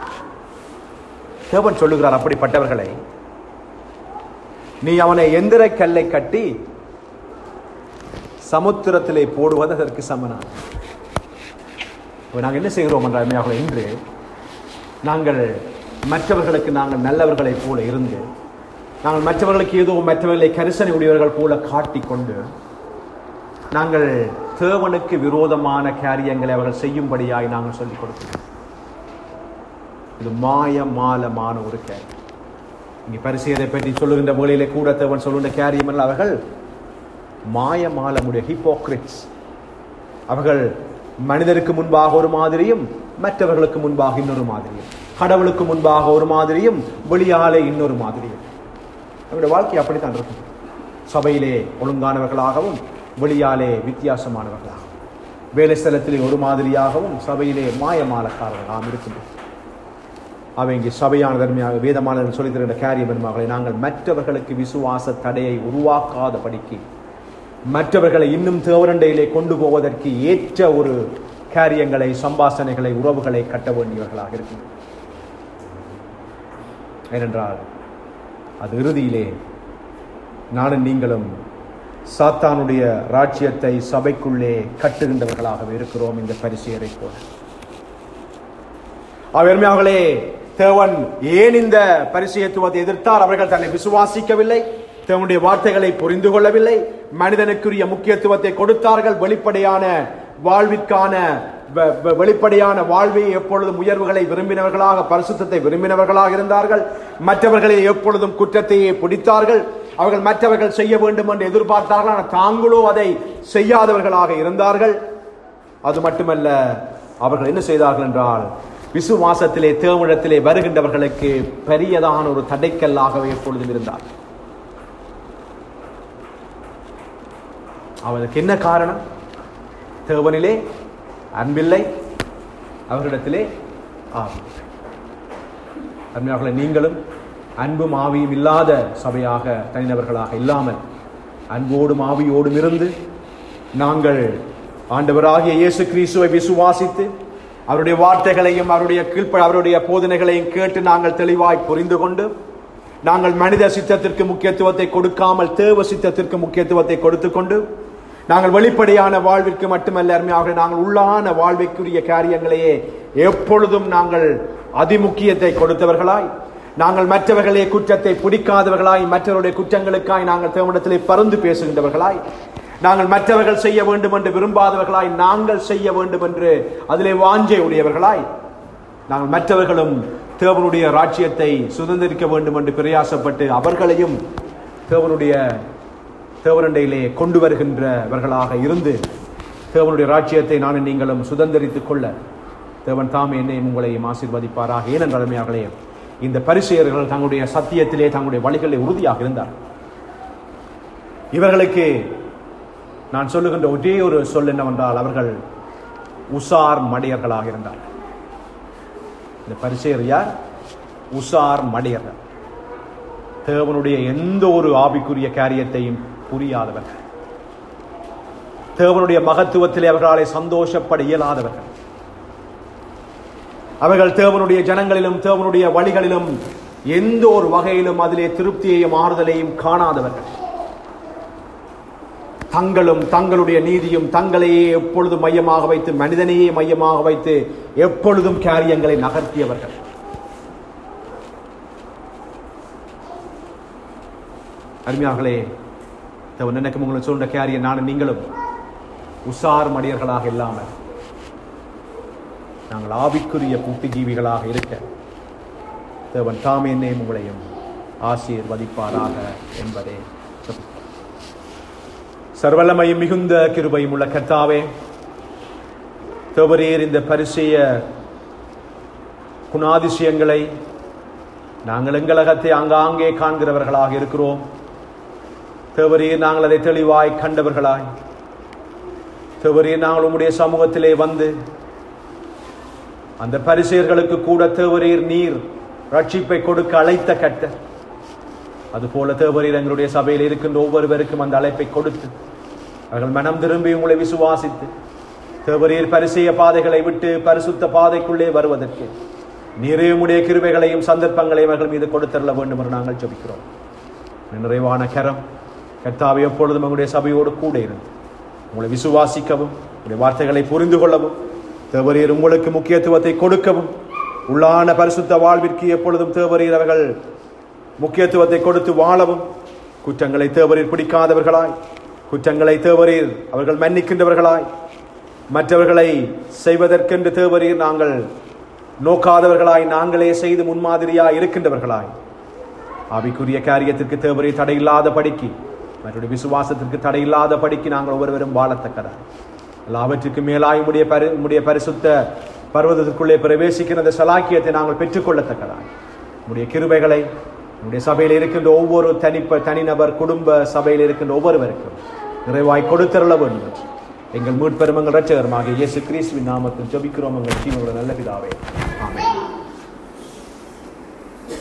தேவன் சொல்லுகிறார், அப்படிப்பட்டவர்களை நீ அவனை எந்திர கல்லை கட்டி சமுத்திரத்திலே போடுவது அதற்கு சமனான. நாங்கள் என்ன செய்கிறோம் என்றால், இன்று நாங்கள் மற்றவர்களுக்கு நாங்கள் நல்லவர்களைப் போல இருந்து, நாங்கள் மற்றவர்களுக்கு ஏதோ மற்றவர்களை கரிசனை உடையவர்கள் போல காட்டிக்கொண்டு, நாங்கள் தேவனுக்கு விரோதமான காரியங்களை அவர்கள் செய்யும்படியாய் நாங்கள் சொல்லிக் கொடுக்கிறோம். இது மாய மாலமான ஒரு காரியம். இங்கே பரிசேயரை பற்றி சொல்லுகின்ற வேளையிலே கூட தேவன் சொல்லுகின்ற காரியம் அல்ல, அவர்கள் மாய மாலமுடைய ஹிப்போக்ரிட்ஸ். அவர்கள் மனிதருக்கு முன்பாக ஒரு மாதிரியும் மற்றவர்களுக்கு முன்பாக இன்னொரு மாதிரியும், கடவுளுக்கு முன்பாக ஒரு மாதிரியும் வெளியாலே இன்னொரு மாதிரியும். அவருடைய வாழ்க்கை அப்படித்தான் இருக்கும். சபையிலே ஒழுங்கானவர்களாகவும் வெளியாலே வித்தியாசமானவர்களாகவும், வேலை ஸ்தலத்திலே ஒரு மாதிரியாகவும் சபையிலே மாயமாலக்காரர்களாகவும் இருக்கின்றனர். அவை இங்கே சபையான தன்மையாக வேதமானவர்கள் சொல்லித் தருகின்ற காரியம் என்பவர்களை நாங்கள் மற்றவர்களுக்கு விசுவாச தடையை உருவாக்காதபடிக்கு, மற்றவர்களை இன்னும் தேவரண்டையிலே கொண்டு போவதற்கு ஏற்ற ஒரு காரியங்களை, சம்பாஷணைகளை, உறவுகளை கட்ட வேண்டியவர்களாக இருக்கின்றனர். ஏனென்றால் அது இறுதியிலே நானும் நீங்களும் சாத்தானுடைய ராஜ்யத்தை சபைக்குள்ளே கட்டுகின்றவர்களாகவே இருக்கிறோம், இந்த பரிசேயரை போல. அவர்களே, தேவன் ஏன் இந்த பரிசேயத்துவத்தை எதிர்த்தார்? அவர்கள் தன்னை விசுவாசிக்கவில்லை, தேவனுடைய வார்த்தைகளை புரிந்து கொள்ளவில்லை, மனிதனுக்குரிய முக்கியத்துவத்தை கொடுத்தார்கள். வெளிப்படையான வாழ்விற்கான வெளிப்படையான வாழ்வை எப்பொழுதும் உயர்வுகளை விரும்பினவர்களாக, பரிசுத்தத்தை விரும்பினவர்களாக இருந்தார்கள். மற்றவர்களை எப்பொழுதும் குற்றத்தையே பிடித்தார்கள். அவர்கள் மற்றவர்கள் செய்ய வேண்டும் என்று எதிர்பார்த்தார்கள், ஆனால் தாங்களோ அதை செய்யாதவர்களாக இருந்தார்கள். அது மட்டுமல்ல, அவர்கள் என்ன செய்தார்கள் என்றால், விசுவாசத்திலே தேவனிடத்திலே வருகின்றவர்களுக்கு பெரியதான ஒரு தடைக்கல்லாகவே எப்பொழுதும் இருந்தார். அவருக்கு என்ன காரணம்? தேவனிலே அன்பில்லை, அவர்களிடத்திலே ஆவி. அன்பாக நீங்களும் அன்பும் ஆவியும் இல்லாத சபையாக, தனிநபர்களாக இல்லாமல் அன்போடும் ஆவியோடும் இருந்து, நாங்கள் ஆண்டவராகிய இயேசு கிறிஸ்துவை விசுவாசித்து அவருடைய வார்த்தைகளையும் அவருடைய கீழ்ப்ப அவருடைய போதனைகளையும் கேட்டு நாங்கள் தெளிவாய் புரிந்து கொண்டு, நாங்கள் மனித சித்தத்திற்கு முக்கியத்துவத்தை கொடுக்காமல் தேவ சித்தத்திற்கு முக்கியத்துவத்தை கொடுத்து கொண்டு, நாங்கள் வெளிப்படையான வாழ்விற்கு மட்டுமல்ல, அருமையாக நாங்கள் உள்ளான வாழ்வைக்குரிய காரியங்களையே எப்பொழுதும் நாங்கள் அதிமுக்கியத்தை கொடுத்தவர்களாய், நாங்கள் மற்றவர்களே குற்றத்தை பிடிக்காதவர்களாய், மற்றவருடைய குற்றங்களுக்காய் நாங்கள் தேவனிடத்திலே பரிந்து பேசுகின்றவர்களாய், நாங்கள் மற்றவர்கள் செய்ய வேண்டும் என்று விரும்பாதவர்களாய், நாங்கள் செய்ய வேண்டும் என்று அதிலே வாஞ்சை உடையவர்களாய், நாங்கள் மற்றவர்களும் தேவனுடைய ராஜ்யத்தை சுதந்திரிக்க வேண்டும் என்று பிரயாசப்பட்டு அவர்களையும் தேவனுடைய தேவரண்டையிலே கொண்டு வருகின்றவர்களாக இருந்து, தேவனுடைய ராஜ்யத்தை நானும் நீங்களும் சுதந்திரித்துக் கொள்ள தேவன் தாமே என்னையும் உங்களையும் ஆசீர்வதிப்பாராக. ஏனென்ற அருமையார்களே, இந்த பரிசேயர்கள் தங்களுடைய சத்தியத்திலே தங்களுடைய வழிகளிலே உறுதியாக இருந்தார். இவர்களுக்கு நான் சொல்லுகின்ற ஒரே ஒரு சொல் என்னவென்றால், அவர்கள் உசார் மடையர்களாக இருந்தார். இந்த பரிசேயர் யார்? உசார் மடையர்கள். தேவனுடைய எந்த ஒரு ஆவிக்குரிய காரியத்தையும் புரியாதவர்கள், தேவனுடைய மகத்துவத்திலே அவர்களாலே சந்தோஷப்பட இயலாதவர்கள், அவர்கள் தேவனுடைய ஜனங்களிலும் தேவனுடைய வழிகளிலும் எந்த ஒரு வகையிலும் அதிலே திருப்தியையும் ஆறுதலையும் காணாதவர்கள், தங்களும் தங்களுடைய நீதியும் தங்களையே எப்பொழுதும் மையமாக வைத்து, மனிதனையே மையமாக வைத்து எப்பொழுதும் காரியங்களை நகர்த்தியவர்கள். அருமையார்களே, தேவன் எனக்கு உங்களுக்கு சொல்ற காரியம், நானும் நீங்களும் உசார் மடியர்களாக இல்லாமல் நாங்கள் ஆவிக்குரிய புத்திஜீவிகளாக இருக்க தேவன் தாமே என்னையும் உங்களையும் ஆசீர்வதிப்பாராக என்பதே. சர்வல்லமையும் மிகுந்த கிருபையும் உள்ள கர்த்தாவே, தேவரீர் இந்த பரிசேய குணாதிசயங்களை நாங்கள் எங்களகத்தை ஆங்காங்கே காண்கிறவர்களாக இருக்கிறோம். தேவரீர் நாங்கள் அதை தெளிவாய் கண்டவர்களாய், தேவரீர் நாங்கள் உம்முடைய சமூகத்திலே வந்து அந்த பரிசேயர்களுக்கு கூட தேவரீர் நீர் ரட்சிப்பை கொடுக்க அழைத்த கட்ட, அதுபோல தேவரீர் எங்களுடைய சபையில் இருக்கின்ற ஒவ்வொருவருக்கும் அந்த அழைப்பை கொடுத்து அவர்கள் மனம் திரும்பி உங்களை விசுவாசித்து தேவரீர் பரிசேய பாதைகளை விட்டு பரிசுத்த பாதைக்குள்ளே வருவதற்கு நீரே உம்முடைய கிருபைகளையும் சந்தர்ப்பங்களையும் அவர்கள் மீது கொடுத்தருள வேண்டும் என்று நாங்கள் ஜெபிக்கிறோம். நிறைவான கரம் கர்த்தாவே எப்பொழுதும் எங்களுடைய சபையோடு கூட இருந்து உங்களை விசுவாசிக்கவும், உங்களுடைய வார்த்தைகளை புரிந்து கொள்ளவும், தேவரீர் உங்களுக்கு முக்கியத்துவத்தை கொடுக்கவும், உள்ளான பரிசுத்த வாழ்விற்கு எப்பொழுதும் தேவரீர் அவர்கள் முக்கியத்துவத்தை கொடுத்து வாழவும், குற்றங்களை தேவரீர் பிடிக்காதவர்களாய், குற்றங்களை தேவரீர் அவர்கள் மன்னிக்கின்றவர்களாய், மற்றவர்களை செய்வதற்கென்று தேவரீர் நாங்கள் நோக்காதவர்களாய், நாங்களே செய்து முன்மாதிரியாய் இருக்கின்றவர்களாய், ஆவிக்குரிய காரியத்திற்கு தேவரீர் தடையில்லாத படிக்கு, மற்றொரு விசுவாசத்திற்கு தடையில்லாத படிக்கு நாங்கள் ஒவ்வொருவரும் வாழத்தக்கதாய், எல்லாவற்றுக்கு மேலாய் உடைய பரி உடைய பரிசுத்த பர்வதத்திற்குள்ளே பிரவேசிக்கிற அந்த சலாக்கியத்தை நாங்கள் பெற்றுக்கொள்ளத்தக்கதாய், உடைய கிருபைகளை உடைய சபையில் இருக்கின்ற ஒவ்வொரு தனிப்ப தனிநபர் குடும்ப சபையில் இருக்கின்ற ஒவ்வொருவருக்கும் நிறைவாய் கொடுத்தருள வேண்டும். எங்கள் மீட்பெரும் எங்கள் இரட்சகருமாகிய இயேசு கிறிஸ்துவின் நாமத்தில் ஜெபிக்கிறோம் எங்கள் ஜீவனுள்ள நல்ல பிதாவே, ஆமென்.